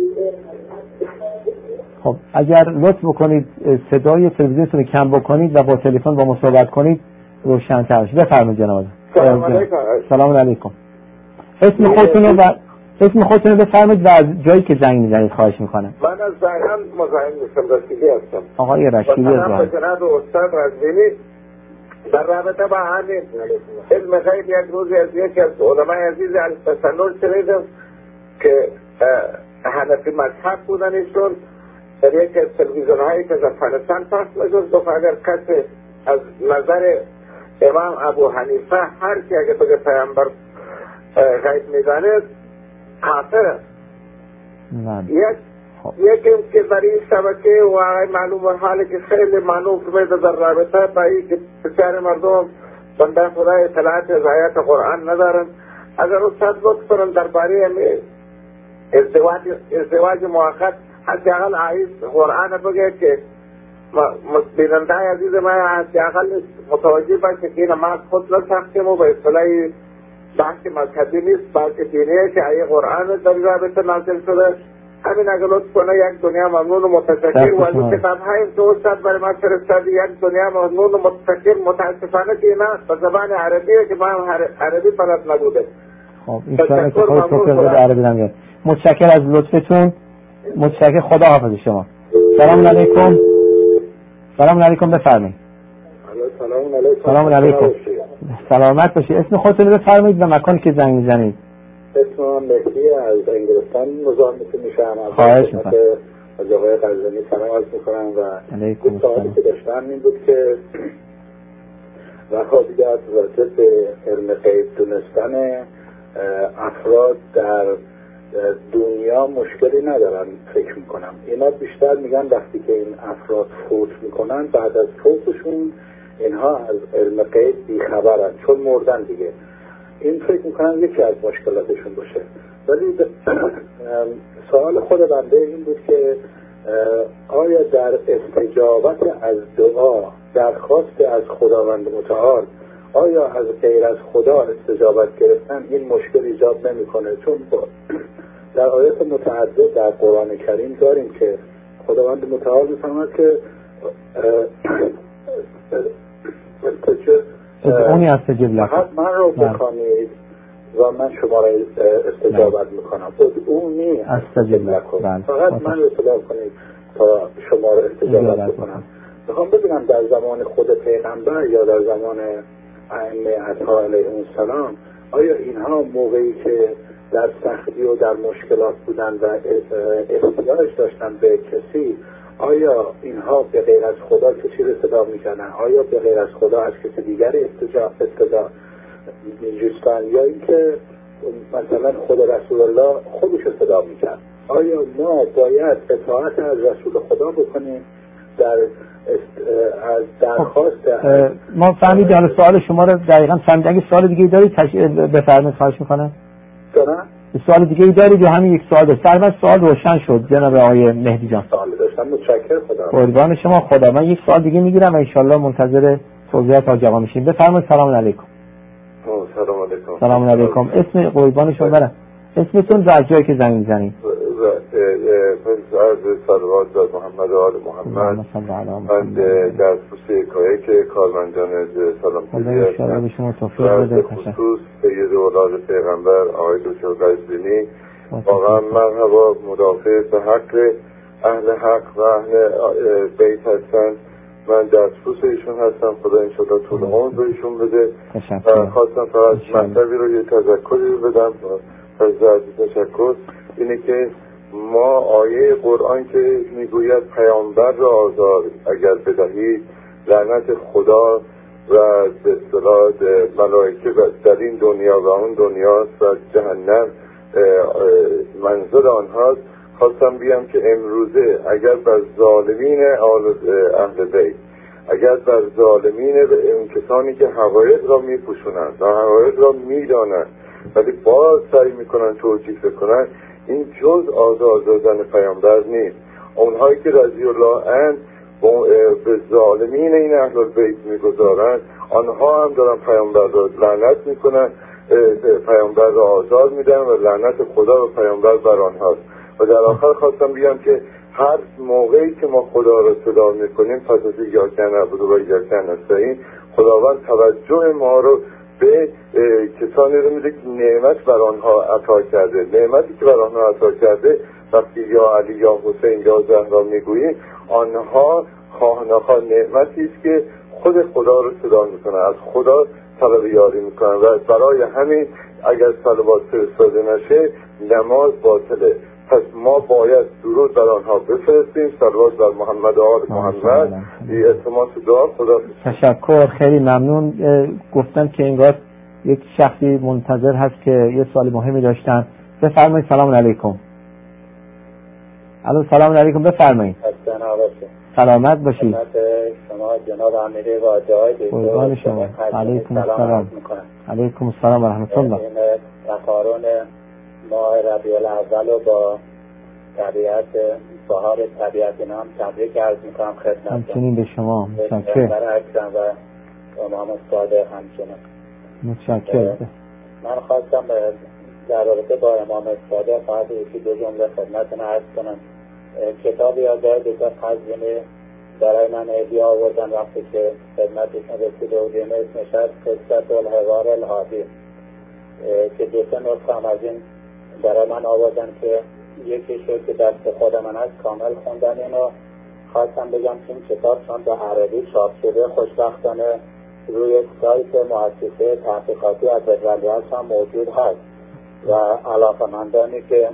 خب اگر لطف بکنید صدای تلویزیونتون رو کم بکنید و با تلفن با ما صحبت کنید روشن‌تر بشه. بفرمایید جناب. سلام علیکم. سلام علیکم. اسم خودتون رو و اسم خودتون رو بفرمایید و از جایی که زنگ می‌زنید خواهش می‌کنم. من از زنگان مزاحم نیستم، رشیدی هستم. آقای رشیدی هستم. جناب استاد قزوینی در رابطه با همین علم غیب یک روزی از یکی از علمای عزیز التسنن شنیدم که حنفی مذهب بودن ایشون در یکی از تلویزیون هایی که از افغانستان پخش می‌شد گفت اگر کسی از نظر امام ابو حنیفه هر کی اگه بگه پیامبر غیب می‌داند کافر. یک یکی که در این شبکه و معلوم حالی که خیلی معلوم میده در رابطه با این که بسیار مردم بنده خدای اطلاعات از آیات قرآن ندارن، اگر استاد لطف کنن درباره ازدواج ازدواج موقت حداقل آیه قرآن بگه که بیننده عزیز ما حداقل متوجه باشه که این ما خود نساختیم و به اصطلاح بحث مذهبی نیست بلکه دینیه که آیه قرآن در رابطه نازل شده. همین اگر لطف کنه یک دنیا ممنون و متشکر. و از اون کتاب هایی که استاد برای ما فرستادی یک دنیا ممنون و متشکر. متاسفانه که اینا به زبان عربیه که ما عربی بلد نبوده. خب ایشالا که خود توفیق عربی نمیاد. متشکر از لطفتون، متشکر. خدا حافظ شما. سلام علیکم. سلام علیکم، بفرمایید. سلام علیکم. سلام علیکم. سلامت باشید. اسم خودتون رو بفرمایید و مکانی که زنگ میزنید. اسمم مهدی از انگلستان مزاحمتون میشم. خواهش میکنم. از آقای قزوینی سلام عرض میکنم و علیکم سوالی که داشتم این بود که وهابیت راجع به علم غیب دونستن افراد در دنیا مشکلی ندارن فکر میکنم. اینا بیشتر میگن وقتی که این افراد فوت میکنن بعد از فوتشون اینها از علم غیب بیخبرن چون مردن دیگه. این فکر میکنم یکی از مشکلاتشون باشه. ولی سوال خود بنده این بود که آیا در استجابت از دعا درخواست از خداوند متعال آیا از غیر از خدا استجابت گرفتن این مشکل ایجاد نمیکنه؟ چون در آیات متعدد در قرآن کریم داریم که خداوند متعال میفرماید که اونی استجب لکم، من رو بخوانید و من شما را استجابت میکنم. اونی استجب لکم، فقط من رو اطلاع کنید تا شما را استجابت بکنم. میخوام ببینم در زمان خود پیغمبر یا در زمان ائمه اطهار علیهم السلام آیا اینها موقعی که در سختی و در مشکلات بودن و احتیاج داشتن به کسی، آیا اینها به غیر از خدا کسی رو صدا میکنن؟ آیا به غیر از خدا از کسی دیگری استدا میجوستن یا اینکه مثلا خود رسول الله خودش صدا میکرد؟ آیا ما باید اطاعت از رسول خدا بکنیم در از درخواست ما فهمیدیم؟ حالا سوال شما رو دقیقاً فهمیدیم. اگه سوال دیگه ای دارید تش... بفرمایید، خواهش میکنم. دارم؟ سوال دیگه ای دارید یا همین یک سوال داشت؟ در من سوال روشن شد جناب آقای مهدی جان. سوال داشتم. متشکرم. خدا قربان شما. خدا. من یک سوال دیگه میگیرم و ان شاء الله منتظر توضیحات آقا جواب میشیم. بفرمایید. سلام علیکم. سلام علیکم. سلام علیکم. اسم قربان شما برم. اسمتون و از جایی که زنگ میزنید؟ عرض صلوات بر محمد و آل محمد. من در خصوص کاری که کارمندان سلام خدا اشاره به شما توفیق بده. خصوص سید اولاد پیغمبر آقای دکتر قزوینی واقعا مرحبا، مدافع به حق اهل حق و اهل بیت هستن. من در خصوص ایشون هستم. خدا انشاءالله طول عمر به ایشون بده. خواستم فقط مطلبی رو یه تذکری رو بدم از تشکر. اینه که ما آیه قرآن که میگوید پیامبر را آزار اگر بدهید لعنت خدا و به اصطلاح ملائکه در این دنیا و اون دنیاست و جهنم منزل آنهاست. خواستم بیام که امروزه اگر بر ظالمین اهل بیت، اگر بر ظالمین اون کسانی که حقایق را میپوشونند و حقایق را میدانند ولی باز سعی میکنن توجیه کنن، این جز آزار دادن پیامبر نیست. اونهایی که رضی الله عنه به ظالمین این اهل بیت میگذارند، آنها هم دارن پیامبر را لعنت میکنن، پیامبر را آزار میدن و لعنت خدا و پیامبر بر آنهاست. و در آخر خواستم بگم که هر موقعی که ما خدا را صدا میکنیم پس از ایاک نعبد و ایاک نستعین، خداوند توجه ما رو به کسانی رو میده که نعمت بر آنها عطا کرده. نعمتی که بر آنها عطا کرده وقتی یا علی یا حسین یا زهرا میگوییم، آنها خواه نخواه نعمتی است که خود خدا رو صدا میکنه، از خدا طلب یاری میکنن و برای همین اگر صلوات فرستاده نشه نماز باطله. پس ما باید درود بر آنها بفرستیم، صلوات بر محمد و آل محمد. بی التماس دعا. خدا تشکر، خیلی ممنون. گفتن که انگار یک شخصی منتظر هست که یه سوال مهمی داشتن. بفرمایید. سلام علیکم. الو سلام علیکم. بفرمایید. سلامت باشید. شما جناب امیری و جای قربان شما. علیکم السلام. علیکم السلام و رحمت الله. رقارون ماه ربیع الاول رو با طبیعت بهار طبیعت نام تبریک عرض میکنم خدمتتون. همچنین به شما. متشکرم. برای اکرم و امام صادق همچنین. متشکرم. من خواستم در رابطه با امام صادق فقط یکی دو جمله خدمتتون عرض کنم. کتابی از آقای دکتر قزوینی برای من هدیه آوردن وقتی که خدمتشون رسیده بودیم. اسمش هست قصة الحوار الهادی که دو سه نسخه هم از این برای من آوردن که یکی شد که دست خود من هست کامل خوندن اینو. خواستم بگم که این کتاب چون به عربی چاپ شده خوشبختانه روی سایت مؤسسه تحقیقاتی از الیاس هم موجود هست و علاقه‌مندانی که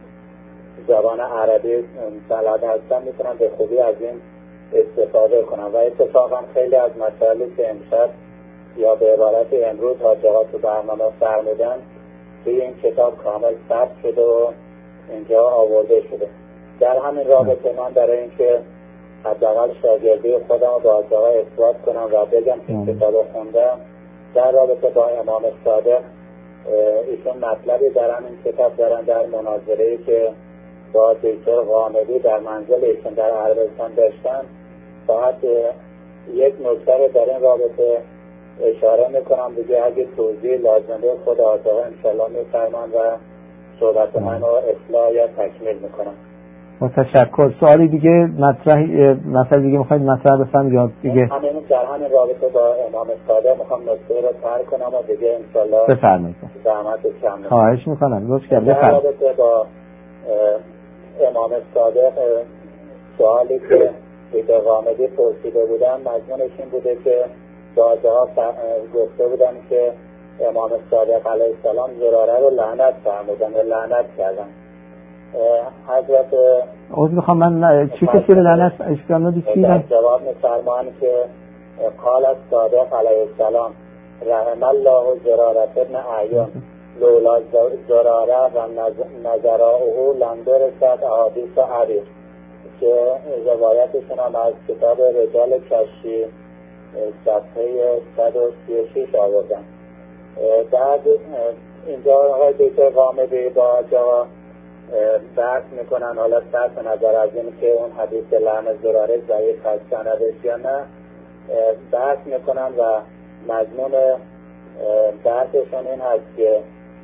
زبان عربی بلد هستن میتونن به خوبی از این استفاده کنن. و اتفاقا خیلی از مسائلی که امشب یا به عبارت امروز حاج آقا تو برنامه فرمودن توی این کتاب کامل ثبت شده و اینجا آورده شده. در همین رابطه من برای اینکه حداقل شاگردی خودم رو با حاج آقا اثبات کنم و بگم که این کتاب رو خوندم، در رابطه با امام صادق ایشون مطلبی دارن این کتاب دارن در مناظره‌ای که با دکتر غامدی در منزل ایشون در عربستان داشتن. فقط یک نکته در این رابطه اشاره میکنم دیگه، اگه توضیح لازمه خود آقا انشالله میفرمان و صحبت من رو اصلاح یا تکمیل میکنم. متشکر. سوالی دیگه مطرح مثلا دیگه میخواید مطرح بفهم یا دیگه؟ همین در همین رابطه با امام صادق میخوام نکته رو طرح کنم و دیگه انشالله بفرمایید. زحمت کم میکنم. خواهش میکنم. لطف کنید. در رابطه با امام صادق سوالی که دکتر غامدی پرسیده بودن مضمونش این بوده که بعضی‌ها گفته بودن که امام صادق علیه السلام زراره رو لعنت فرمودن و لعنت کردن. حضرت عوض میخوام من چی کسی رو لعنت اشکال ندید چی در جواب میفرمان که قال صادق علیه السلام رحم الله زراره ابن اعین لولا زراره و نظرائه لم درست احادیث عریض، که روایتشون هم از کتاب رجال کشی صفحه صد و سی و شش آوردن. بعد اینجا آقای دکتر غامدی با جا بحث میکنن، حالا صرف نظر از این که اون حدیث لعن زراره ضعیف هست سندش یا نه، بحث میکنن و مضمون بحثشون این هست که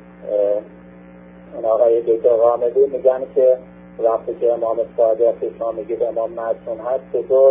اون آقای دکتر غامدی میگن که وقتی که امام صادق که شما میگید امام معصوم هست چطور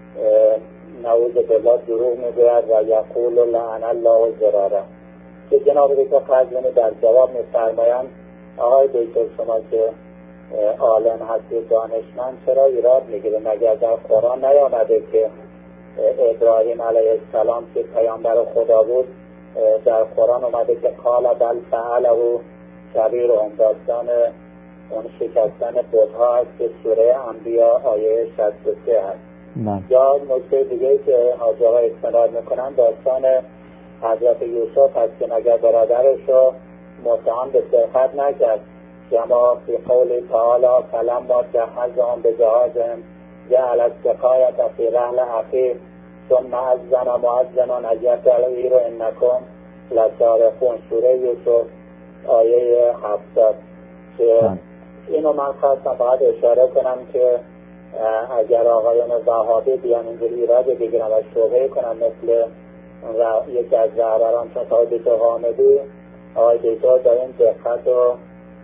نعوذ بالله دروغ میگوید و یقول لعن الله زراره، که جناب دکتر قزوینی در جواب میفرمایند آقای دکتر شما که عالم هستید دانشمند چرا ایراد میگیره؟ مگر در قرآن نیامده که ابراهیم علیه السلام که پیامبر خدا بود در قرآن اومده که قال بل فعله کبیرهم، داستان اون شکستن بت‌ها هست که سوره انبیا آیه شصت و سه هست. یا نکته دیگه که حاجی آقا استناد میکنن داستان حضرت یوسف هست که مگر برادرش رو متهم به سرقت نکرد، جما فی قول تعالی فلما جهزهم بجهازهم جعل السقایة فی رحل اخیه ثم اذن مؤذن ایها العیر انکم لسارقون، سوره یوسف آیه هفتاد. که اینو من خواستم فقط اشاره کنم که اگر آقایان وهابی بیان اینجوری ایراد بگیرن و شبهه کنن مثل یکی از رهبران چون آقای دکتر غامدی، آقای دکتر در این دقت و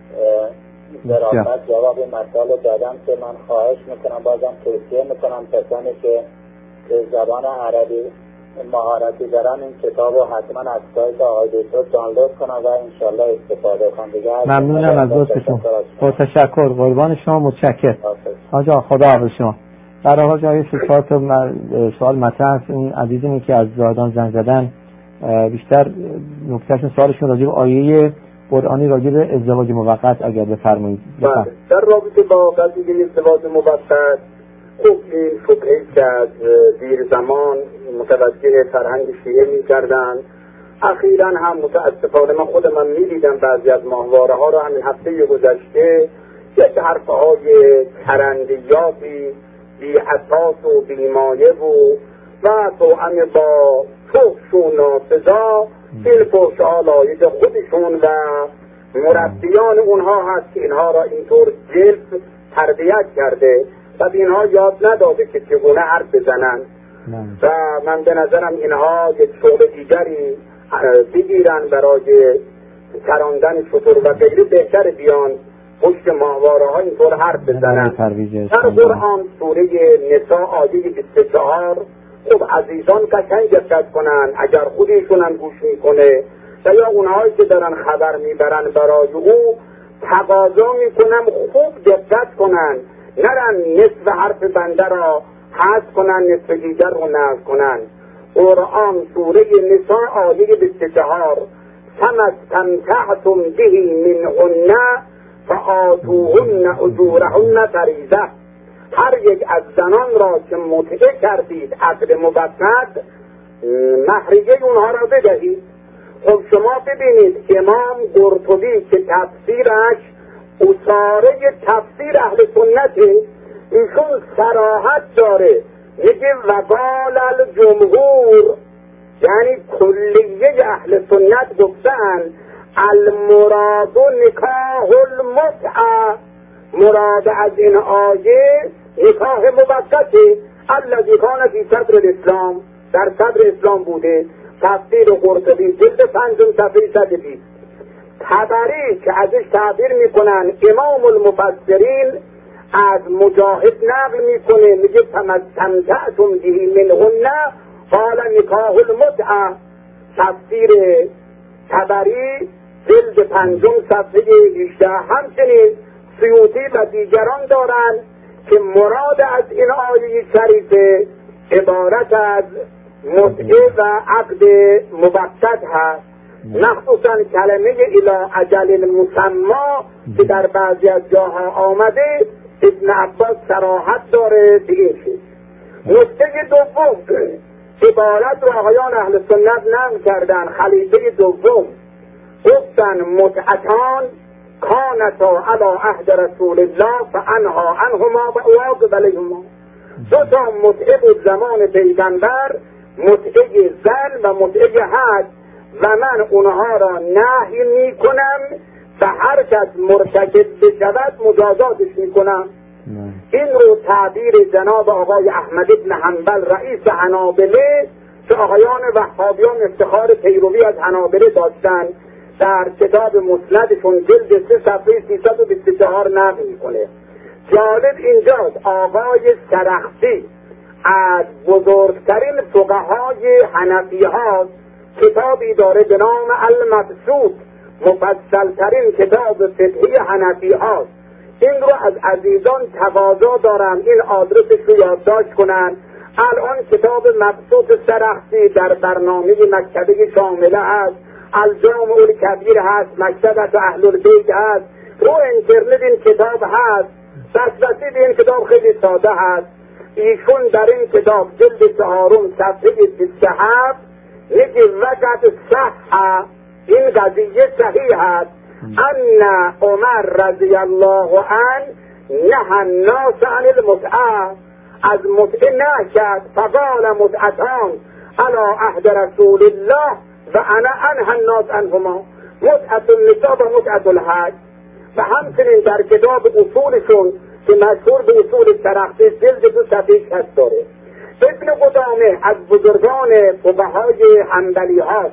ظرافت جواب مسائل دادم که من خواهش میکنم بازم توصیه میکنم کسانی که زبان عربی مهارتی دارن این کتاب رو حتما از سایت آقای دکتر دانلود کنن و انشالله استفاده کنن. دیگه ممنونم از لطفتون. با تشکر. قربان شما. متشکرم. حاج آقا خدا حافظ شما. برای حاج آقا سوال تو سوال مطرح است. این عزیزانی که از زاهدان زنگ زدن بیشتر نکتهشون سوالشون راجع به آیه قرآنی راجع به ازدواج موقت اگر بفرمایید. در رابطه با قضیه ازدواج موقت خب این شبهه که از دیر زمان متوجه فرهنگ شیعه می کردن، اخیراً هم متاسفانه من خودم هم می دیدم بعضی از ماهواره ها را همین هفته گذشته یک حرفه های ترندیاتی بی اساس و بی مایه بود و توأم با فحش و ناسزا این فحش ها لایق خودشون و مربیان اونها هست که اینها را اینطور جلب تربیت کرده و اینها یاد نداده که چگونه حرف بزنن و من به نظرم اینها یک شغل دیگری بگیرن برای تراندن شطور و غیره، بهتر بیان پشت ماهواره ها اینطور حرف بزنن. در قرآن سوره نساء آیه بیست و چهار خب عزیزان قشنگ دقت کنن اگر خودشون هم گوش میکنه و یا اونهایی که دارن خبر میبرن برای او تقاضا میکنم خوب دقت کنن، نرن نصف حرف بنده را حذف کنن نصف دیگر رو نقل کنن. قرآن سوره نساء آیه بیست و چهار فما استمتعتم به منهن فآتوهن اجورهن فریضه، هر یک از زنان را که متعه کردید عقد مبسط مهریه اونها را بدهید. خب شما ببینید امام قرطبی که تفسیرش اصاره تفسیر اهل سنته، ایشون صراحت داره میگه وقال الجمهور، یعنی کلیه اهل سنت گفتن المراد نکاح المتعه، مراد از این آیه نکاح موقته الذی کان فی صدر الاسلام، در صدر اسلام بوده. تفسیر قرطبی جلد پنجم صفحه صد و بیست. طبری که ازش تعبیر میکنن امام المفسرین از مجاهد نقل میکنه، میگه فمستمتعتم به منهن قال نکاح المتعه. تفسیر طبری جلد پنجم صفحه هجده. همچنین سیوطی و دیگران دارند که مراد از این آیه شریفه عبارت از متعه و عقد موقت هست، مخصوصا کلمه الی اجل مسما که در بعضی از جاها آمده. ابن عباس صراحت داره به این چیز. نکته دوم، عبارت رو آقایان اهل سنت نقل کردن. خلیفه دوم گفتن متعتان کانتا علی عهد رسول الله فانها عنهما و اواظب علیهما. دو تا متعه بود زمان پیغمبر، متعه زن و متعه حج، و من اونها را نهی میکنم و هر کس مرتکب بشود مجازاتش میکنم. این رو تعبیر جناب آقای احمد بن حنبل رئیس حنابله که آقایان وهابیان افتخار پیروی از حنابله داشتن در کتاب مسندشون جلد سه صفحه سیصد و بیست و چهار نقل میکنه. جالب اینجاست آقای سرخسی از بزرگترین فقهای حنفی ها کتابی داره به نام المبسوط، مفصل ترین کتاب فقهی حنفی هاست. این رو از عزیزان تقاضا دارم این آدرسش رو یادداشت کنن. الان کتاب مبسوط سرخسی در برنامه مکتبه شامله هست، الجامع الکبیر هست، مکتبت اهل البیت هست، رو اینترنت این کتاب هست. دسترسی به این کتاب خیلی ساده هست. ایشون در این کتاب جلد چهارم صفحه بیست و هفت میگه وقت صح، این قضیه صحیح است، ان عمر رضی الله عنه نهى الناس عن المتعه، از متعه نهی کرد. فقال متعتان علی عهد رسول الله و انا انهى الناس عنهما، متعه النساء و متعه الحج. و همچنین در کتاب اصولشون که مشهور به اصول سرخسی جلد دو صفحه شصت داره. ابن قدامه از بزرگان فقهای حنبلی هاست،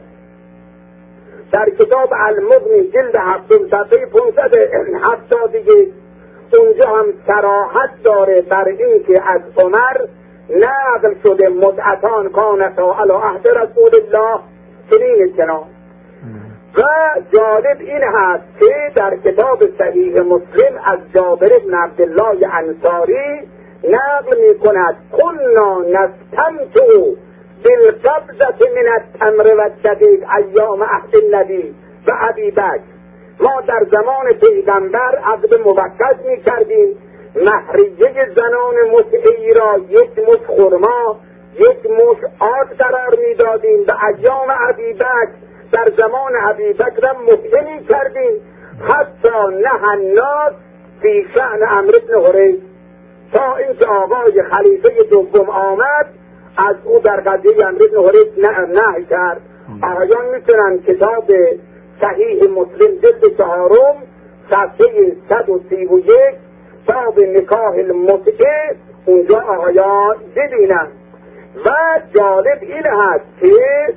در کتاب المغنی جلد هفتم صفحه پانصد و هفتاد دیگه اونجا هم صراحت داره بر این که از عمر نقل شده متعتان کانتا علی عهد رسول الله چنین چنان. و جالب این هست که در کتاب صحیح مسلم از جابر بن عبدالله انصاری نقل می کند قلنا نستمتع بالقبضة من التمر و الدقیق ایام عهد النبی و ابی بکر. ما در زمان پیغمبر عقد موقت می کردیم، مهریه زنان متعی را یک مش خرما یک مش آرد قرار می دادیم. و ایام ابی بکر در زمان ابی بکر متعی می کردیم. حتی نه الناس فی شأن عمرو بن حریث، تا اینکه آقای خلیفه دوم آمد از او در قضیه عمرو بن حریث نهی کرد. آقایان میتونن کتاب صحیح مسلم جلد چهارم صفحه صد و سی و یک باب نکاح المتعه اونجا آقایان ببینن. و جالب این هست که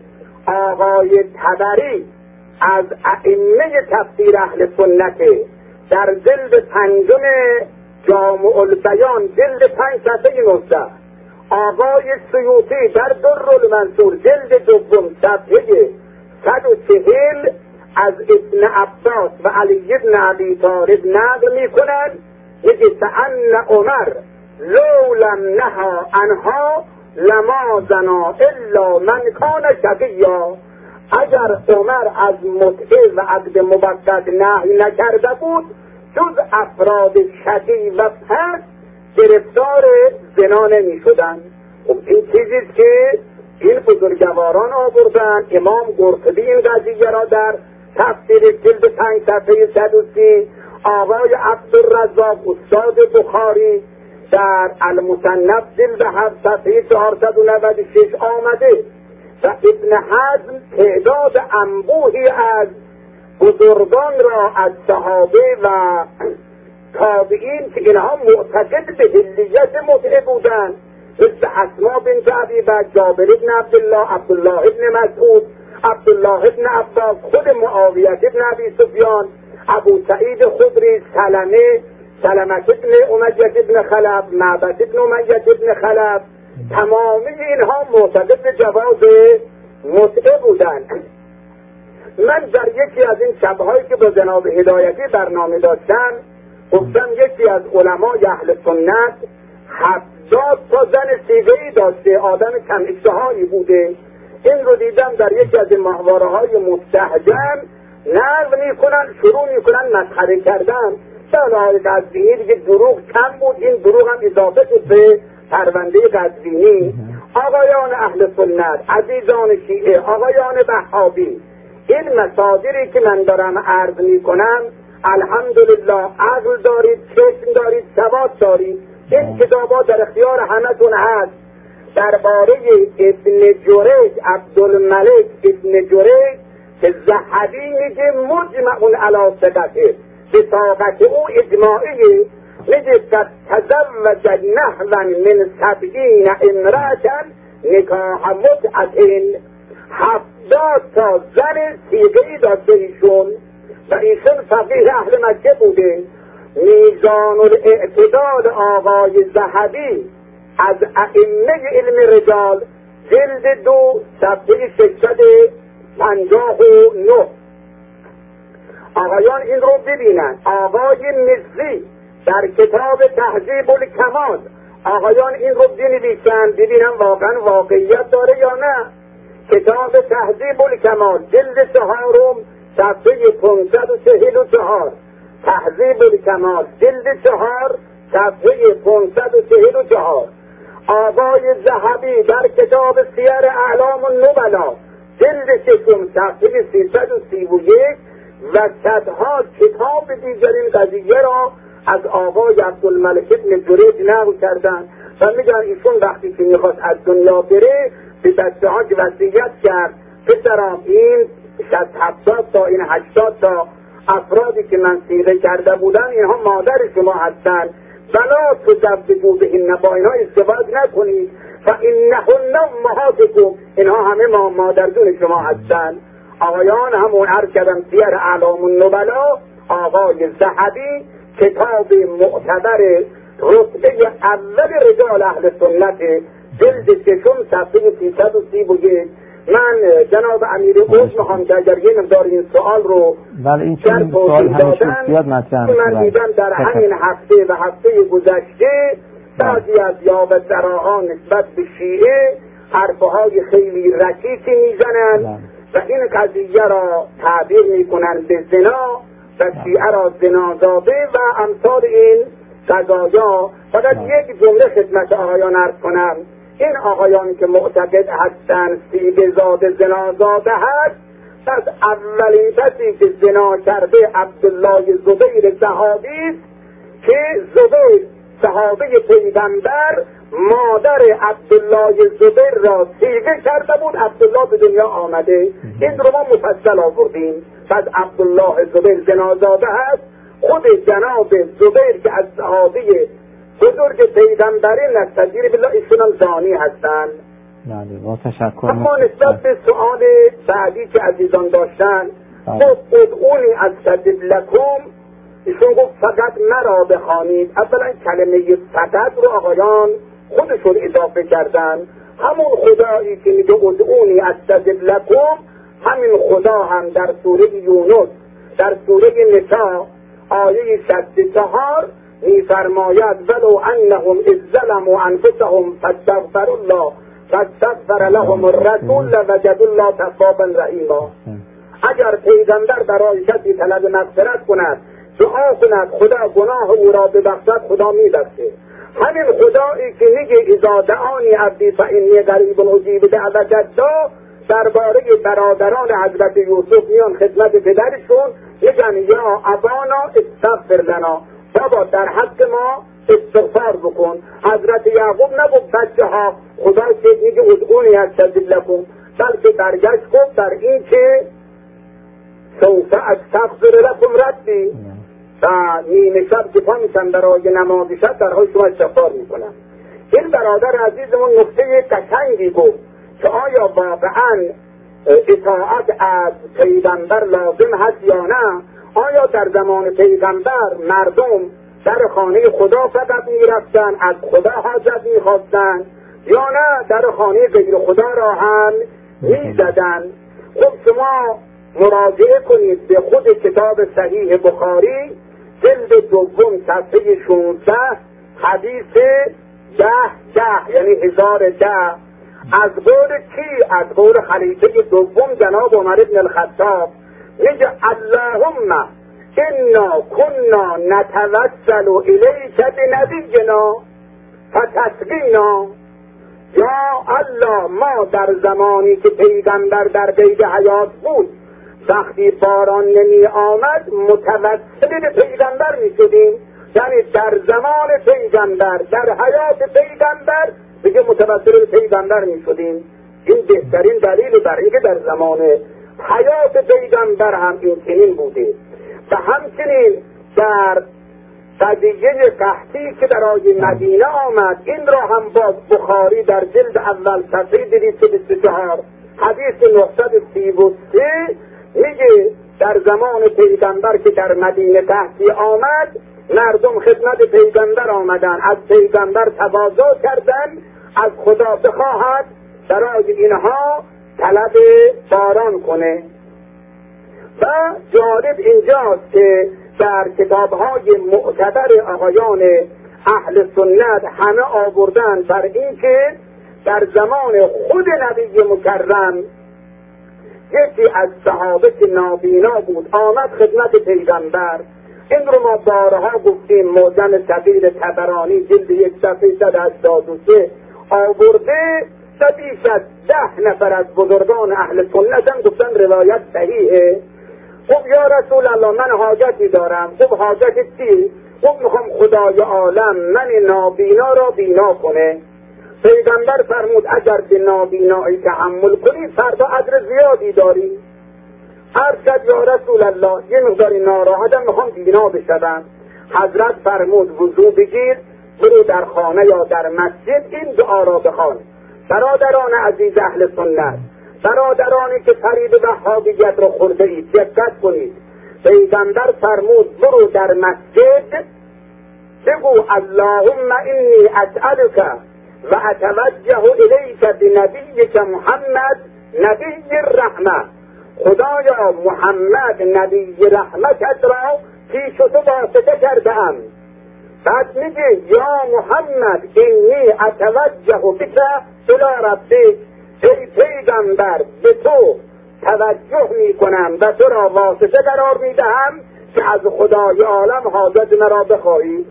آقای طبری از ائمه تفسیر اهل سنت در جلد پنجم جامع البیان جلد پنج صفحه نوزده، آقای سیوطی در در المنصور جلد دوم صفحه صد و چهل از ابن عباس و علی بن ابی طالب نقل می کنند میگه ان عمر لو لم نهى عنها لما زنا الا من کان شقیا. اگر عمر از متعه و عقد موقت نهی نکرده بود جز افراد شقی و پست گرفتار زنا نمی شدن. خب این چیزیست که این بزرگواران آوردن. امام قرطبی این قضیه را در تفسیر جلد پنج صفحه صد و سی، آقای عبدالرزاق استاد بخاری در المصنف جلد هفت صفحه چهارصد و نود و شش آمده. و ابن حزم تعداد انبوهی از بزرگان را از صحابه و تابعین که اینها معتقد به حلیت متعه بودند، مثل اسما بنت ابی بکر، جابر بن عبدالله، عبدالله بن مسعود، عبدالله بن عباس، خود معاویه بن ابی سفیان، ابو سعید خدری، سلمه سلمه بن امیه بن خلف، معبد بن امیه بن خلف، تمامی اینها معتقد به جواز متعه بودند. من در یکی از این شبهایی که با جناب هدایتی برنامه داشتم گفتم یکی از علمای اهل سنت هفتاد تا زن سیغه‌ای داشته، آدم کم اشتهایی بوده. این رو دیدم در یکی از محواره های مستهجن نقل میکنن، شروع میکنن مسخره کردن. سالهای قزوینی دیگه دروغ کم بود، این دروغ هم اضافه شد به پرونده قزوینی. آقایان اهل سنت، عزیزان شیعه، آقایان وهابی، این مصادری که من دارم عرض میکنم الحمدلله عقل دارید، چشم دارید، سواد دارید. این کتابا در اختیار همتون هست. درباره ابن جریج، عبدالملک ابن جریج که ذهبی میگه مجمع علی ثقته، بطاقت او اجماعیه، میگه تزوج نحوا من سبعین امرأة نکاح متعة، هفتاد تا زن سیغه‌ای داشته ایشون و ایشون فقیه اهل مکه بوده. میزان الاعتدال آقای ذهبی از ائمه علم رجال، جلد دو صفحه ششصد و پنجاه و نه. آقایان این رو ببینن. آقای مزی در کتاب تهذیب الکمال، آقایان این رو بنویسن ببینن واقعا واقعیت داره یا نه. کتاب تهذیب الکمال جلد چهارم صفحه پانصد و چهل و چهار، تهذیب الکمال جلد چهار صفحه پانصد و چهل و چهار. آقای ذهبی در کتاب سیر اعلام النبلا جلد ششم صفحه سیصد و سی و یک و صدها کتاب دیگر این قضیه را از آقای عبدالملک ابن جریج نقل کردن و میگن ایشون وقتی که میخواست از دنیا بره به بچه ها که وصیت کرد پسرام این شصت هفتاد تا این هشتاد تا افرادی که من سیغه کرده بودن اینها مادر شما هستن، ولا تزوجوا بهن، با اینها ازدواج نکنید، فانهن امهاتکم، اینها همه ما مادرجون شما هستن. آقایان همون عرض کردم سیر اعلام النبلا، آقای ذهبی کتاب معتبر رتبه اول رجال اهل سنت، جلد ششم صفحه سیصد و سی و یک. من جناب امیر اوز میخوام که اگر یه مقدار این سوال رو بله این چون سوال همیشه زیاد مطرح من دیدم در همین هفته و هفته گذشته بعضی از یاوه‌گراها نسبت به شیعه حرفهای خیلی رکیکی میزنند و این قضیه را تعبیر میکنن به زنا و شیعه را زنازاده و امثال این قضایا. فقط یک جمله خدمت آقایان عرض کنم. این آقایان که معتقد هستند سیغه زاده زنازاده هست، پس اولین کسی که زنا کرده عبدالله زبیر صحابی است که زبیر صحابه پیغمبر مادر عبدالله زبیر را سیغه کرده بود، عبدالله به دنیا آمده. این رو ما مفصل آوردیم. پس عبدالله زبیر زنازاده هست. خود جناب زبیر که از صحابه بزرگ پیغمبری نستجیر بالله ایشون هم زانی هستند. بله با تشکر. اما نسبت به سؤال بعدی که عزیزان داشتن، خب ادعونی استجب لکم، ایشون گفت فقط مرا بخوانید. اولا کلمه فقط رو آقایان خودشون اضافه کردن. همون خدایی که میگه ادعونی استجب لکم، همین خدا هم در سوره یونس در سوره نساء آیه شصت و چهار میفرماید ولو انهم اذ ظلموا انفسهم فاستغفروا الله فاستغفر لهم الرسول لوجدوا الله توابا رحیما. اگر پیغمبر برای کسی طلب مغفرت کند، دعا کند خدا گناه او را ببخشد، خدا میبخشه. همین خدایی که میگه اذا دعانی عبدی فانی قریب اجیب دعوت الداع، درباره برادران حضرت یوسف میان خدمت پدرشون میگن یا ابانا استغفر لنا، بابا در حق ما استغفار بکن. حضرت یعقوب نگفت بچه ها خدا که میگه ادعونی استجب لکم، بلکه برگشت گفت در این که سوف استغفر لكم ربی و نیمه شب که پا میشن برای نماز شب درهای شما استغفار میکنن. این برادر عزیزمون نکته قشنگی گفت که آیا واقعا اطاعت از پیغمبر لازم هست یا نه؟ آیا در زمان پیغمبر مردم در خانه خدا فقط میرفتن از خدا حاجت میخواستن یا نه در خانه غیر خدا را هم میزدن؟ خب شما مراجعه کنید به خود کتاب صحیح بخاری جلد دوم صفحه شانزده حدیث ده ده یعنی هزار ده از قول کی؟ از قول خلیفه دوم جناب عمر بن الخطاب میگه اللهم انا كنا نتوسل الیک بنبینا فتسقینا. یا الله ما در زمانی که پیغمبر در قید حیات بود وقتی باران نمی آمد متوسل به پیغمبر می شدیم، یعنی در زمان پیغمبر در حیات پیغمبر دیگه متوسل به پیغمبر می شدیم. این بهترین دلیل بر اینکه در زمان حیات پیغمبر هم این چنین بوده. و همچنین در قضیه قحطی که برای مدینه آمد این را هم باز بخاری در جلد اول صفحه دویست و بیست و چهار حدیث نهصد و سی و سه میگه در زمان پیغمبر که در مدینه قحطی آمد مردم خدمت پیغمبر آمدن، از پیغمبر تواضع کردن از خدا بخواهد برای اینها طلب باران کنه. و جالب اینجاست که در کتاب‌های معتبر آقایان اهل سنت همه آوردن بر این که در زمان خود نبی مکرم یکی از صحابه که نابینا بود آمد خدمت پیغمبر. این رو ما بارها گفتیم، معجم صغیر طبرانی جلد یک صفحه صد و هشتاد و سه آورده و بیش از ده نفر از بزرگان اهل سنت هم گفتن روایت صحیحه. خب یا رسول الله من حاجتی دارم. خب حاجت چی؟ خب میخوام خدای عالم من نابینا را بینا کنه. پیغمبر فرمود اگر به نابینایی تحمل کنی فردا اجر زیادی داری. عرض کرد یا رسول الله یه مقداری ناراحتم میخوام بینا بشم. حضرت فرمود وضو بگیر برو در خانه یا در مسجد این دعا را بخوان. برادران عزیز اهل سنت، برادرانی که فریب وهابیت را خورده اید دقت کنید. پیغمبر فرمود برو در مسجد بگو اللهم انی اسألک و اتوجه الیک بنبیک محمد نبی الرحمه. خدایا محمد نبی رحمتت را پیش تو واسطه کردم. بعد میگه یا محمد انی اتوجه بک الی ربک، ای پیغمبر به تو توجه میکنم و تو را واسطه قرار میدهم که از خدای عالم حاجت مرا بخواهی.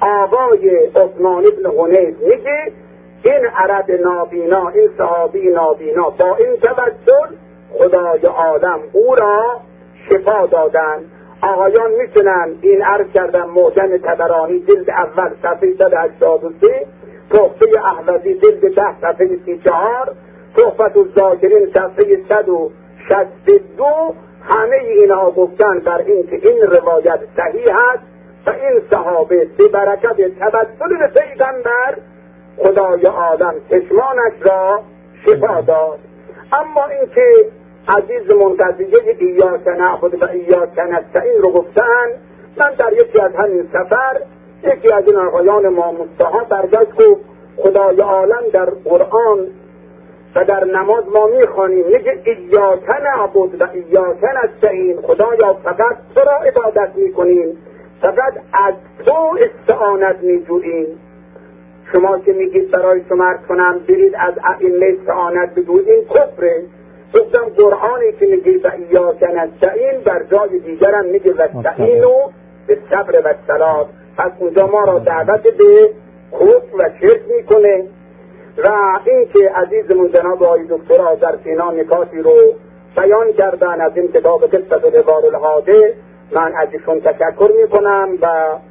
آقای عثمان بن حنیف میگه این عرب نابینا، این صحابی نابینا با این توسل خدای عالم او را شفا دادن. آقایان میتونن این عرض کردن معجم طبرانی جلد اول صفحه صد و هشتاد و سه، تحفه احوذی جلد ده صفحه سی و چهار، تحفة الذاکرین صفحه صد و شصت و دو، همه اینها گفتن بر این که این روایت صحیح است و این صحابه به برکت توسل به پیغمبر خدای عالم چشمانش را شفا داد. اما این که عزیز منقضیه ایاک نعبد و ایاک نستعین رو گفتن، من در یکی از همین سفر یکی از این آقایان ما مستها برگشت گفت خدای عالم در قرآن و در نماز ما میخوانیم میگه ایاک نعبد و ایاک نستعین، خدایا فقط تو را عبادت میکنیم، فقط از تو استعانت میجوییم. شما که میگید برای شما عرض کنم برید از ائمه استعانت بجویید، این کفره. گفتم قرآنی که میگه و ایاک نستعین در جای دیگر هم میگه و استعینوا بالصبر و الصلاة. پس اونجا ما را دعوت به کفر و شرک میکنه. و این که عزیزمون جناب آقای دکتر آذرسینا نکاتی رو بیان کردن از این کتاب قصة الغار الهاده، من ازشون تشکر میکنم و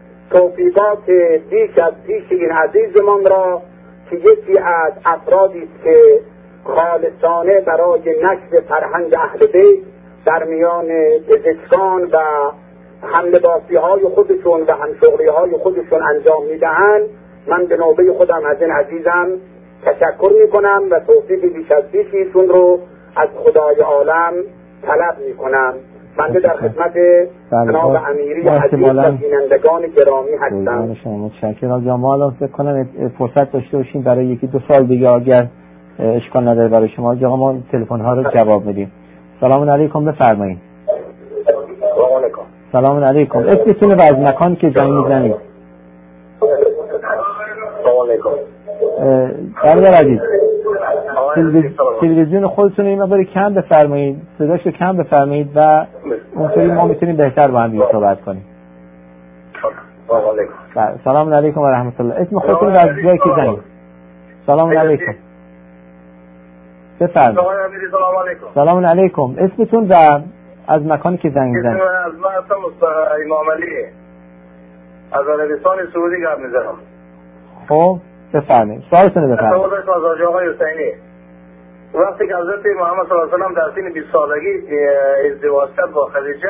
توفیقات بیش از پیش این عزیزمان را که یکی از افرادی که خالصانه برای نشر فرهنگ اهل بیت در میان پزشکان و هملباسی های خودشون و همشغلی های خودشون انجام میدهند، من به نوبه خودم از این عزیزم تشکر میکنم و توفیق بیش از پیش ایشون رو از خدای عالم طلب میکنم. بنده در خدمت جناب امیری عزیز و بینندگان گرامی هستم. شما متشکرم. یا ما الان فکر کنم فرصت داشته باشیم برای یکی دو سال دیگه اگر اشکال نداره برای شما جا ما تلفن ها رو جواب میدیم. سلام علیکم، بفرمایید. سلام علیکم. سلام علیکم. اسمتون و از مکانی که زنگ میزنید. سلام علیکم. برادر عزیز تلویزیون خودتون این مقداری کم بفرمایید، صداشو کم بفرمایید و اونطوری ما میتونیم بهتر با هم دیگه صحبت کنیم. سلام علیکم. سلام علیکم و رحمت الله. اسم خودتون و از جایی که زنید. سلام علیکم. بفرمایید. سلام علیکم. سلام علیکم. اسمتون و از مکانی که زنگ میزنید. از من هستم امام علی از عربستان سعودی گپ میزنم. خب بفرمایید. سوالتون رو بفرمایید. سوالش از آقای حسینی. وقتی که حضرت محمد صلی الله علیه و سلم در سن بیست سالگی ازدواج کرد با خدیجه،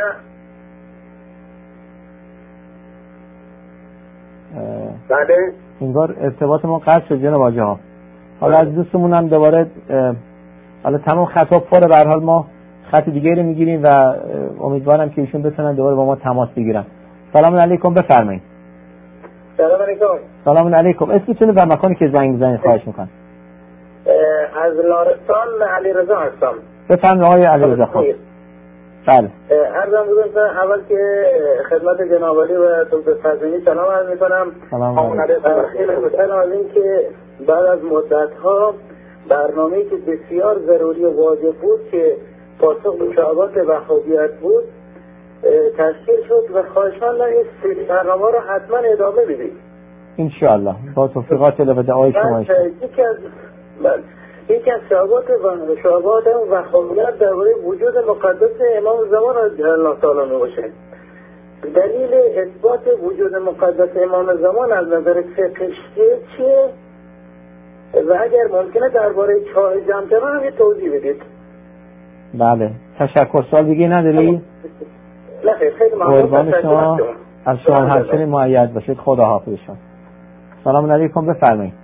بله انگار ارتباط ما قطع شد جناب آقا ها. حالا از دوستمون هم دوباره حالا تمام خطاب فور به هر حال ما خط دیگه رو میگیریم و امیدوارم که ایشون بتونن دوباره با ما تماس بگیرن. سلام علیکم، بفرمایید. سلام علیکم. سلام علیکم. اسمتون و مکانی که زنگ میزنید خواهش میکنم. از لارستان علیرضا هستم. بفرمایید آقای علیرضا خان. بله. عرضم بودم اول که خدمت جناب علی و دکتر فضلی سلام عرض میکنم. سلام علیکم. خیلی خوشحالم از این که بعد از مدت ها برنامه‌ای که بسیار ضروری و واجب بود که پاسخ به شعبات وهابیت بود تشکیل شد و خواهشمندم این برنامه رو حتما ادامه بدید ان شاء الله با توفیقات الله و دعای شما. یکی از یکی از شعبات و شعبات وهابیت درباره وجود مقدس امام زمان الله تعالی میباشه. دلیل اثبات وجود مقدس امام زمان از نظر فقهی چیه و اگر ممکنه درباره چاه جمجمه هم یه توضیح بدید. بله تشکر. سوال دیگه نداری؟ نه خیلی ممنون. شما از شما همچنین مؤید باشید. خدا حافظ شما. سلام علیکم، بفرمایید.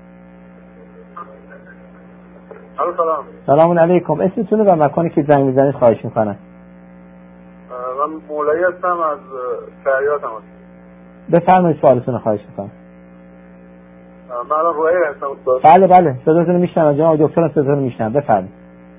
سلام. سلام علیکم. اسمتون و مکانی که زنگ میزنید خواهش میکنم. من مولایی هستم از شهریات هم. بفرمایید سوالتون خواهش میکنم. من الان روحی هستم استاد. بله بله صداتون رو میشنم جناب دکتر، صداتون رو میشنم. بفرمایید.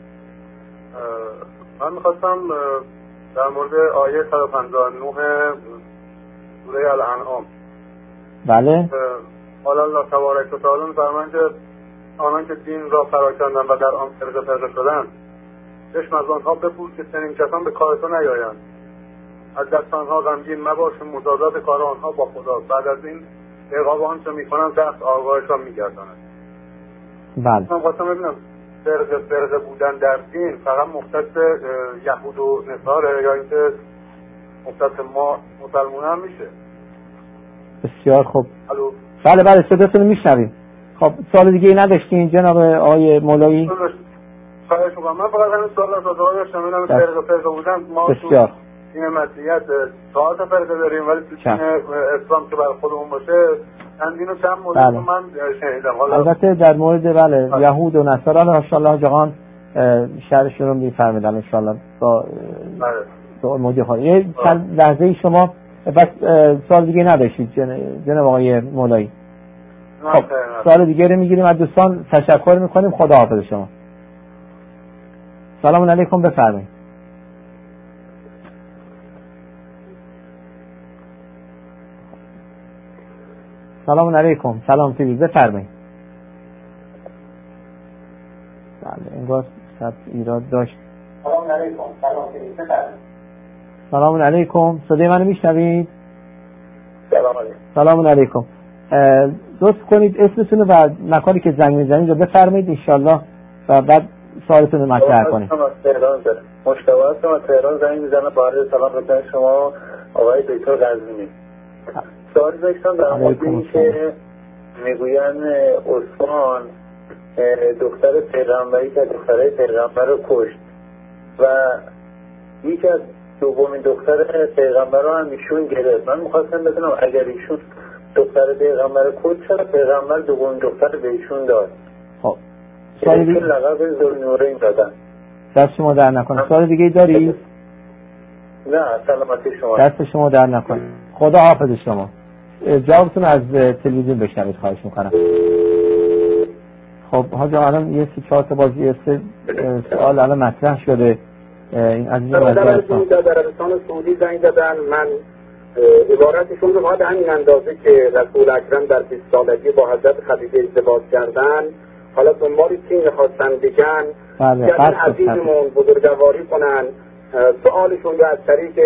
من میخواستم در مورد آیه صد و پنجاه و نه سوره الانعام. بله. قال الله تبارک و تعالی می‌فرمایند که آنان که دین را پراکندند و در آن فرقه فرقه شدند، چشم از آنها بپوش که چنین کسان به کار تو نیایند. از دست آنها غمگین مباش، مجازات کار آنها با خدا. بعد از این عقاب آنچه میکنند سخت آگاهشان میگرداند. بله. من خواستم ببینم فرقه فرقه بودن در دین فقط مختص یهود و نصاره یا اینکه مختص ما مسلمان هم میشه؟ بسیار خوب. الو. بله بله صداتون رو میشنویم. خب سوال دیگه ای نداشتین جناب آقای مولایی؟ خواهش می‌کنم. من فقط همین سوال از آقای داشتم ببینم فرقه فرقه بودن ما بسیار این مسیحیت چهار تا فرقه داریم ولی تو دین اسلام که برای خودمون باشه چندین و چند مورد بله. من شنیدم. حالا البته در مورد بله اه. یهود و نصارا ان شاء الله جهان شرحشون رو میفرمایدن ان شاء الله با بله با مودی خواهد. یه چند لحظه شما بس سوال دیگه نداشتید جناب آقای مولایی؟ خب سوال دیگه رو میگیریم از دوستان. تشکر میکنیم. خدا حافظ شما. سلام علیکم، بفرمایید. سلام علیکم. سلام تیوی بفرمایید. بله انگار صد ایراد داشت. سلام علیکم. سلام تیوی بفرمایید. سلام علیکم. صدای منو میشنوید؟ سلام علیکم. سلام علیکم. لطف کنید اسمتون و مکانی که زنگ میزنید رو بفرمایید ان شاء الله و بعد سوالتون رو مطرح کنید. من از تهران دارم. مشتاق هستم از تهران زنگ میزنم. با عرض سلام خدمت شما آقای دکتر قزوینی. سوالی داشتم در مورد اینکه میگویند عثمان دختر پیغمبری که دخترای پیغمبر رو کشت و یکی از دومین دختر پیغمبران هم ایشون گرفت. من میخواستم بدونم اگر ایشون دختر پیغمبر کل چرا پیغمبر دومین دختر به ایشون داد؟ خب سوال دیگه لقب ذوالنورین دادن. دست شما در نکنه. سوال دیگه داری؟ نه سلامتی شما. دست شما در نکنه. خدا حافظ شما. جوابتون از تلویزیون بشنوید خواهش میکنم. خب حاجی الان یه سی چهار تا بازی سوال الان مطرح شده. این عزیز مطرحتون در عربستان سعودی زنگ زدن. من عبارتشون رو باید همین اندازه که رسول اکرم در بیست سالگی با حضرت خدیجه ازدواج کردن، حالا دنبال چی میخواستن بگن که عزیزمون بزرگواری کنن، سوالشون رو از طریق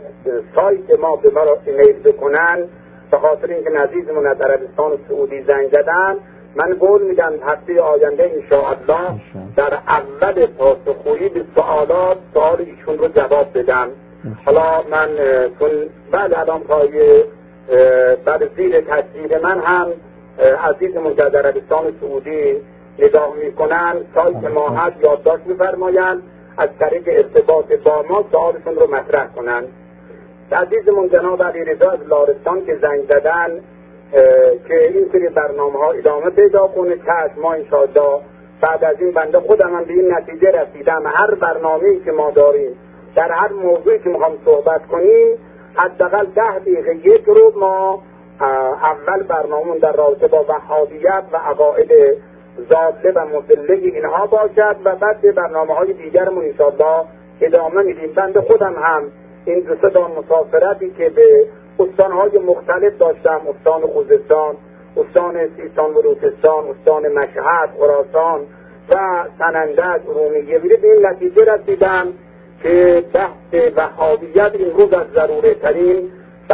سایت ما به ما ایمیل بکنن. به خاطر اینکه عزیزمون از عربستان سعودی زنگ زدن، من قول میدم هفته آینده انشاءالله در اول پاسخگویی به سوالات سوال ایشون رو جواب بدم. حالا من چون بعد الان پای بعد زیر تصویر من هم عزیزمون در عربستان سعودی نگاه میکنن، سایت ما هست، یادداشت میفرمایند از طریق ارتباط با ما سوالشون رو مطرح کنن. عزیزمون جناب علیرضا از لارستان که زنگ زدن که این سری برنامه ها ادامه پیدا کنه، چشم ما انشاءالله بعد از این بنده خودم هم به این نتیجه رسیدم هر برنامه‌ای که ما داریم در هر موضوعی که میخوام صحبت کنیم حداقل ده دقیقه یک رو ما اول برنامه در رابطه با وهابیت و عقاید ضاله و مضله اینها باشد و بعد به برنامه های دیگرمون انشاءالله ادامه میدیم. بنده خودم هم این دو سه تا مسافرتی که به استانهای مختلف داشتم، استان خوزستان، استان سیستان و بلوچستان، استان مشهد، خراسان و سنندج، ارومیه، به این نتیجه رسیدم که بحث وهابیت این روز از ضروری ترین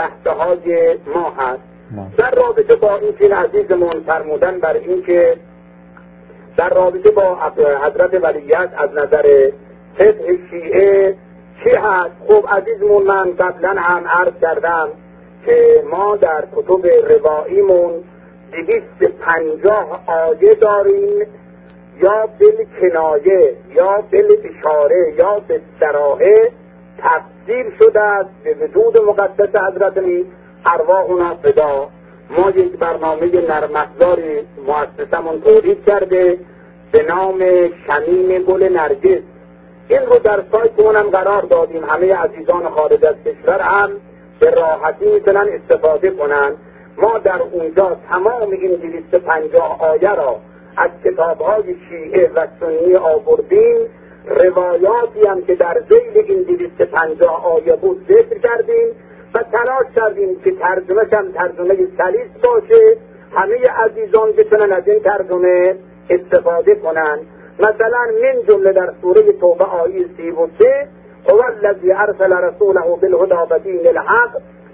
بحثهای ما هست. در رابطه با این که عزیزمون فرمودن بر این که در رابطه با حضرت ولیعصر از نظر فقه شیعه چی هست؟ خب عزیزمون من قبلا هم عرض کردم که ما در کتب رواییمون دویست پنجاه آیه داریم یا بالکنایه یا بالاشاره یا بالصراحه تفسیر شده است به وجود مقدس حضرت ارواحنا فدا. ما یک برنامه نرم‌افزاری مؤسسمون تولید کرده به نام شمیم گل نرگس. این رو در سایتمون هم قرار دادیم، همه عزیزان خارج از کشور هم به راحتی میتونن استفاده کنن. ما در اونجا تمام این دویست و پنجاه آیه را از کتاب‌های شیعه و سنی آوردیم، روایاتی هم که در ذیل این دویست و پنجاه آیه بود ذکر کردیم و تلاش کردیم که ترجمه هم ترجمه سلیس باشه، همه عزیزان بتونن از این ترجمه استفاده کنن. مثلا من جمله در سوره توبه آیه سی و سه هو الذی ارسل رسوله بالهدی و دین الحق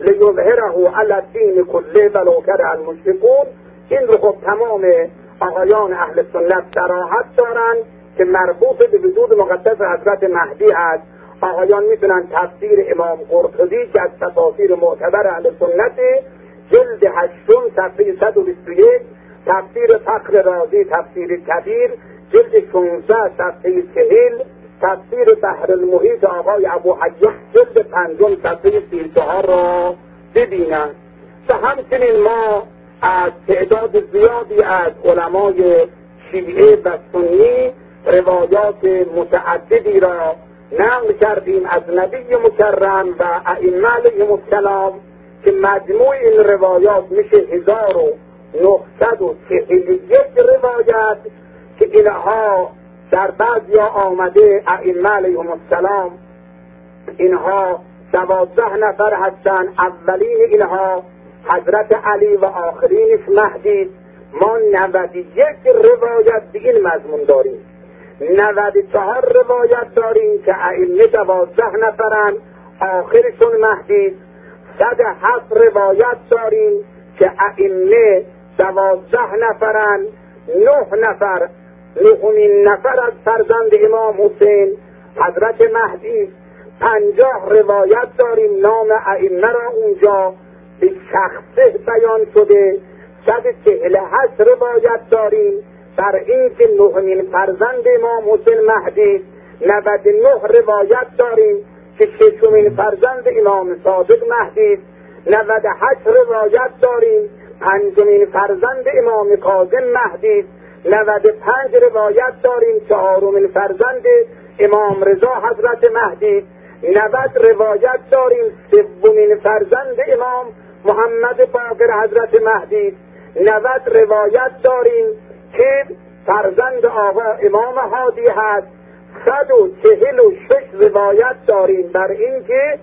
لیظهره علی الدین کله ولو کره المشرکون. این رو خب تمام آقایان اهل سنت صراحت دارن که مربوط به وجود مقدس حضرت مهدی هست. آقایان میتونن تفسیر امام قرطبی که از تفاسیر معتبر اهل سنت جلد هشتم صفحه صد و بیست و یک، تفسیر فخر رازی تفسیر کبیر جلد شانزده صفحه چهل، تفسیر بحر المحیط آقای ابو حیان جلد پنجم صفحه سی و چهار را ببینن. و همچنین ما از تعداد زیادی از علمای شیعه و سنی روایات متعددی را نقل کردیم از نبی مکرم و ائمه علیهم السلام که مجموع این روایات میشه هزار و نهصد و چهل و یک روایت که اینها در بعضیا آمده ائمه علیهم السلام اینها دوازده نفر هستن، اولین اینها حضرت علی و آخرینش مهدی. ما نود و یک روایت به این مضمون داریم، نود و چهار روایت داریم که ائمه دوازده نفرن آخرشون مهدی، صد و هفت روایت داریم که ائمه دوازده نفرن، نه نفر نهمین نفر از فرزند امام حسین حضرت مهدی. پنجاه روایت داریم نام ائمه را اونجا به شخصه بیان شده. صد و چهل و هشت روایت داریم بر این که نهمین فرزند امام حسین مهدی. نود و نه روایت داریم که ششمین فرزند امام صادق مهدی است. نود و هشت روایت داریم پنجمین فرزند امام کاظم مهدی است. نود و پنج روایت داریم چهارمین فرزند امام رضا حضرت مهدی است. نود روایت داریم سومین فرزند امام محمد باقر حضرت مهدی است. نود روایت داریم که فرزند آقا امام هادی هست. صد و چهل و شش روایت داریم بر این که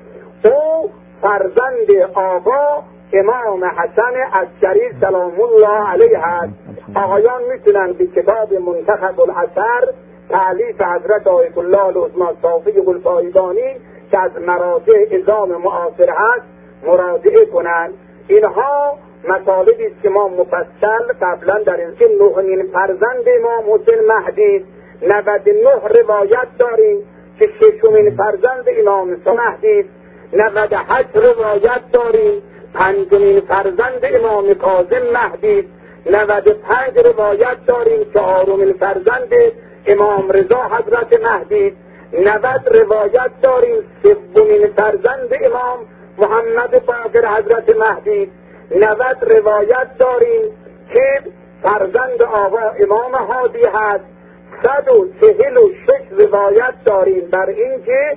او فرزند آقا امام حسن عسکری سلام الله علیه هست. آقایان میتونن به کتاب منتخب الاثر تألیف حضرت آیت الله العظمی صافی الفایدانی که از مراجع عظام معاصر هست مراجعه کنند. اینها مطالبی است که ما مفصل قبلا در این که نهمین فرزند امام حسین مهدی نود و نه روایت داریم که ششمین فرزند امام مهدی، نود و هشت روایت داریم پنجمین فرزند امام کاظم مهدی، نود و پنج روایت داریم چهارمین فرزند امام رضا حضرت مهدی، نود روایت داریم سومین فرزند امام محمد باقر حضرت مهدی، نود روایت داریم که فرزند آقا امام هادی هست، صد و چهل و شش روایت داریم بر این که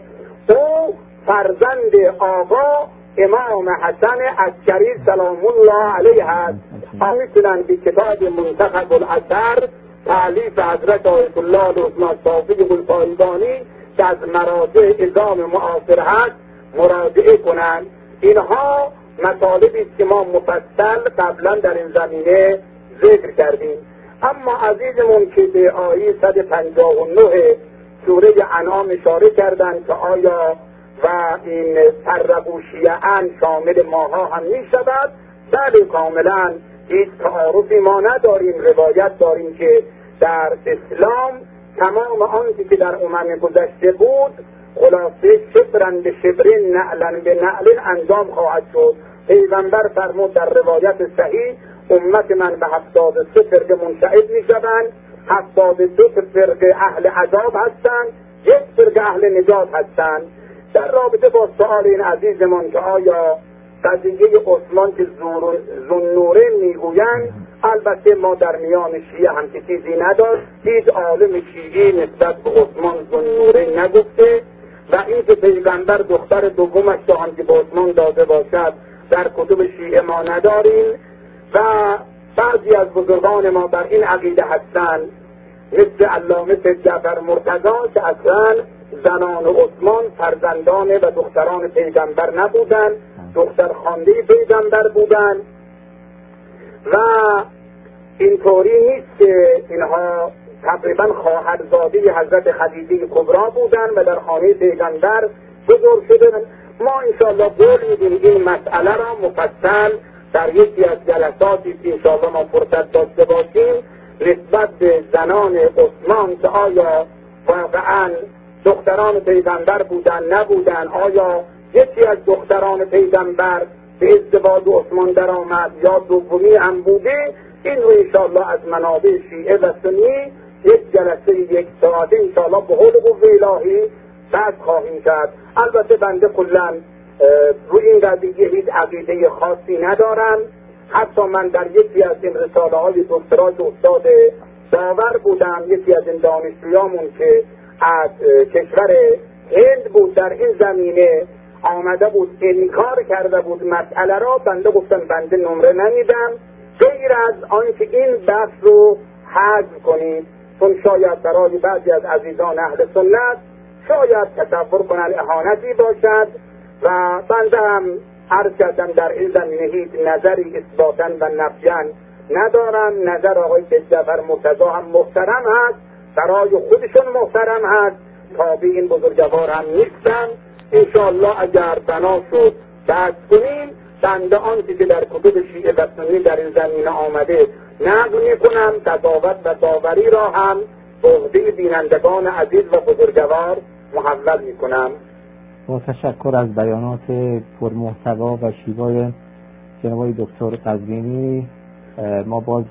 او فرزند آقا امام حسن عسکری سلام الله علیه هست. ها میتونن به کتاب منتخب الاثر تألیف حضرت آیت الله العظمی صافی الفایدانی که از مراجع عظام معاصر هست مراجعه کنند. اینها مطالبی است که ما مفصل قبلا در این زمینه ذکر کردیم. اما عزیزمون که به آیه صد و پنجاه و نه سوره انعام اشاره کردند که آیا و این فرقوشیعن شامل ماها هم می شود؟ بله، کاملا هیچ تعارضی ما نداریم. روایت داریم که در اسلام تمام آنچه که در امم گذشته بود خلاصه شبرن به شبرین نعلن به نعلن انجام خواهد شد. پیغمبر فرمود در روایت صحیح امت من به هفتاد و سه فرقه منشعب می شوند، هفتاد و دو فرقه اهل عذاب هستند، یک فرقه اهل نجات هستند. در رابطه با سؤال این عزیزمان که آیا قضیه عثمان که ذوالنورین میگویند، البته ما در میان شیعه هم که چیزی نداشت، هیچ عالم شیعی نسبت به عثمان ذوالنورین نگفته و این که پیغمبر دختر دومش رو هم که به عثمان داده باشد در کتب شیعه ما نداریم و بعضی از بزرگان ما بر این عقیده هستند مثل علامه جعفر مرتضی که اصلا زنان عثمان فرزندان و دختران پیغمبر نبودند، دختر خوانده پیغمبر بودند و اینطوری نیست که اینها تقریبا خواهرزاده حضرت خدیجه کبرا بودند و در خانه پیغمبر بزرگ شدند. ما انشاءالله قول میدیم این مسئله را مفصل در یکی از جلساتی که انشاءالله ما فرصت داشته باشیم نسبت به زنان عثمان که آیا واقعا دختران پیغمبر بودن نبودن، آیا یکی از دختران پیغمبر به ازدواج عثمان در آمد یا دومی هم بوده، این رو انشاءالله از منابع شیعه و سنی یک جلسه یک ساعته انشاءالله به حول قوه الهی بحث خواهیم کرد. البته بنده کلا روی این قضیه هیچ عقیده خاصی ندارم. حتی من در یکی از این رساله های دکترا که استاد داور بودم، یکی از این دانشجویامون که از کشور هند بود در این زمینه آمده بود انکار کرده بود مسئله را، بنده گفتم بنده نمره نمیدم غیر از آنکه این بحث رو حذف کنید، چون شاید برای بعضی از عزیزان اهل سنت شاید تصور کنن اهانتی باشد و بنده هم عرض کردم در این زمینه هیچ نظری اثباتاً و نفیاً ندارم. نظر آقای جعفر مرتضی هم محترم هست، برای خودشون محترم هست، تابع این بزرگوار هم نیستن. انشاءالله اگر بنا شد بحث کنیم، بنده آنچه که در کتب شیعه و سنی در این زمینه آمده نقل میکنم، قضاوت و داوری را هم به عهده بینندگان عزیز و بزرگوار محول میکنم. با تشکر از بیانات پرمحتوا و شیوای جناب دکتر قزوینی، ما باز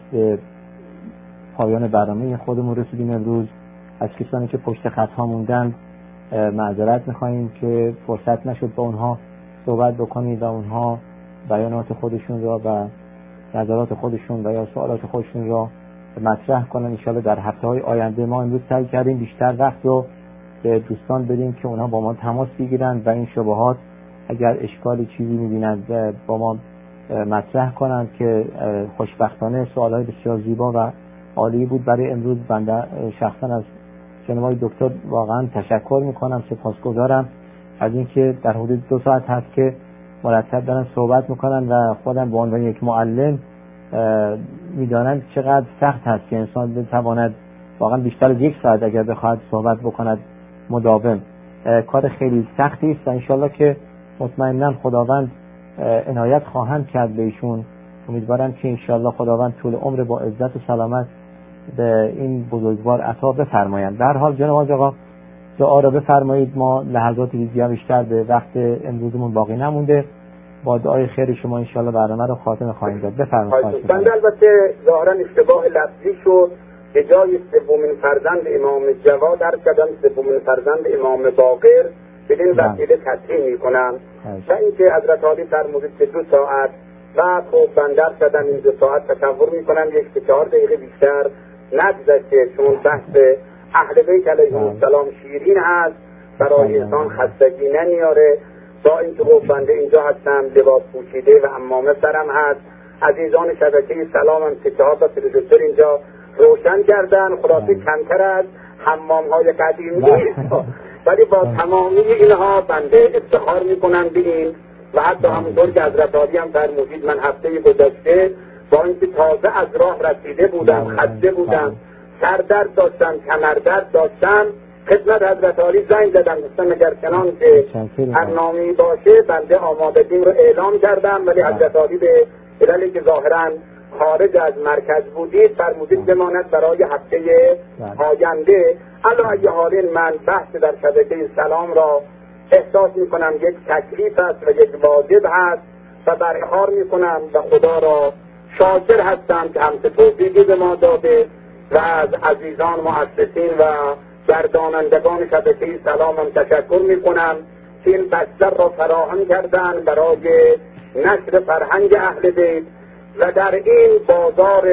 پایان برنامه خودمون رسیدیم امروز. از کسانی که پشت خط ها موندن معذرت میخواییم که فرصت نشد با اونها صحبت بکنید و اونها بیانات خودشون را و نظرات خودشون و یا سوالات خودشون را مطرح کنن. ان شاءالله در هفته‌های آینده ما امروز سعی کردیم بیشتر وقت رو به دوستان بدیم که اونها با ما تماس بگیرن و این شبهات اگر اشکالی چیزی می‌بینند با ما مطرح کنند که خوشبختانه سوالات بسیار زیبا و عالی بود. برای امروز بنده شخصا از جناب دکتر واقعا تشکر میکنم، سپاسگزارم از اینکه در حدود دو ساعت هست که مرتب دارن صحبت میکنن و خودم به عنوان یک معلم میدانم چقدر سخت هست که انسان بتواند واقعا بیشتر از یک ساعت اگر بخواهد صحبت بکند مداوم، کار خیلی سختی است و انشالله که مطمئنا خداوند عنایت خواهند کرد به ایشون. امیدوارم که انشالله خداوند طول عمر با عزت و سلامت به این بزرگوار عطا بفرمایند. در حال جناب آقا دعا را بفرمایید، ما لحظاتی زیاد بیشتر به وقت امروزمون باقی نمونده. با دعای خیر شما انشالله برنامه رو خاتمه خواهیم داد. بفرمایید. بنده البته ظاهرا اشتباه لفظی شد، به جای سومین فرزند امام جواد در کردم سومین فرزند امام باقر، بدین وسیله تصحیح میکنم و اینکه حضرت عالی فرمودید که دو ساعت و خب بنده کردم این دو ساعت تصور میکنم یک تا چهار دقیقه بیشتر نگذشته، چون بحث اهل بیت علیهم السلام شیرین هست، برای انسان خستگی نمیاره. با اینکه خب بنده اینجا هستم لباس پوشیده و عمامه سرم هست، عزیزان شبکه سلام هم که ها تا پروژکتور اینجا روشن کردن، خلاصه کمتر از حمام های قدیمی، ولی با تمامی اینها بنده افتخار میکنم به این و حتی همونطور که حضرت عالی هم فرمودید من هفته گذشته با اینکه تازه از راه رسیده بودم، خسته بودم، سردرد داشتم، کمردرد داشتم، خدمت حضرت عالی زنگ زدم گفتم اگر چنان که برنامه‌ای باشه بنده آمادگیم رو اعلام کردم، ولی حضرت عالی به عللی که ظاهراً خارج از مرکز بودید فرمودید بماند برای هفته آینده. علی ای حال من بحث در شبکه سلام را احساس میکنم یک تکلیف است و یک واجب هست و برخوار میکنم و خدا را شاکر هستم که همچه توفیقی به ما داده و از عزیزان مؤسسین و گردانندگان شبکه سلام هم تشکر میکنم که این بستر را فراهم کردن برای نشر فرهنگ اهل بیت و در این بازار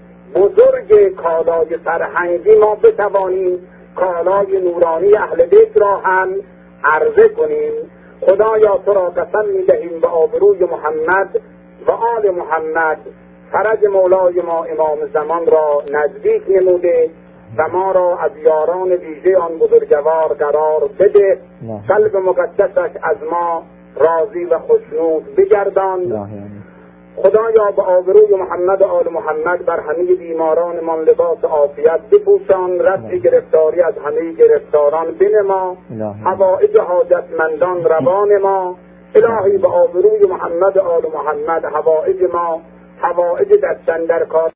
بزرگ کالای فرهنگی ما بتوانیم کالای نورانی اهل بیت را هم عرضه کنیم. خدایا تو را قسم میدهیم به آبروی محمد و آل محمد فرج مولای ما امام زمان را نزدیک نموده و ما را از یاران ویژه آن بزرگوار قرار بده، قلب مقدسش از ما راضی و خوشنود بگردان. خدایا به آبروی محمد و آل محمد بر همه بیماران من لباس عافیت بپوشان، رفع گرفتاری از همه گرفتاران بنما، حوائج حاجتمندان روان ما. الهی به آبروی محمد و آل محمد حوائج ما، حوائج دستن در کار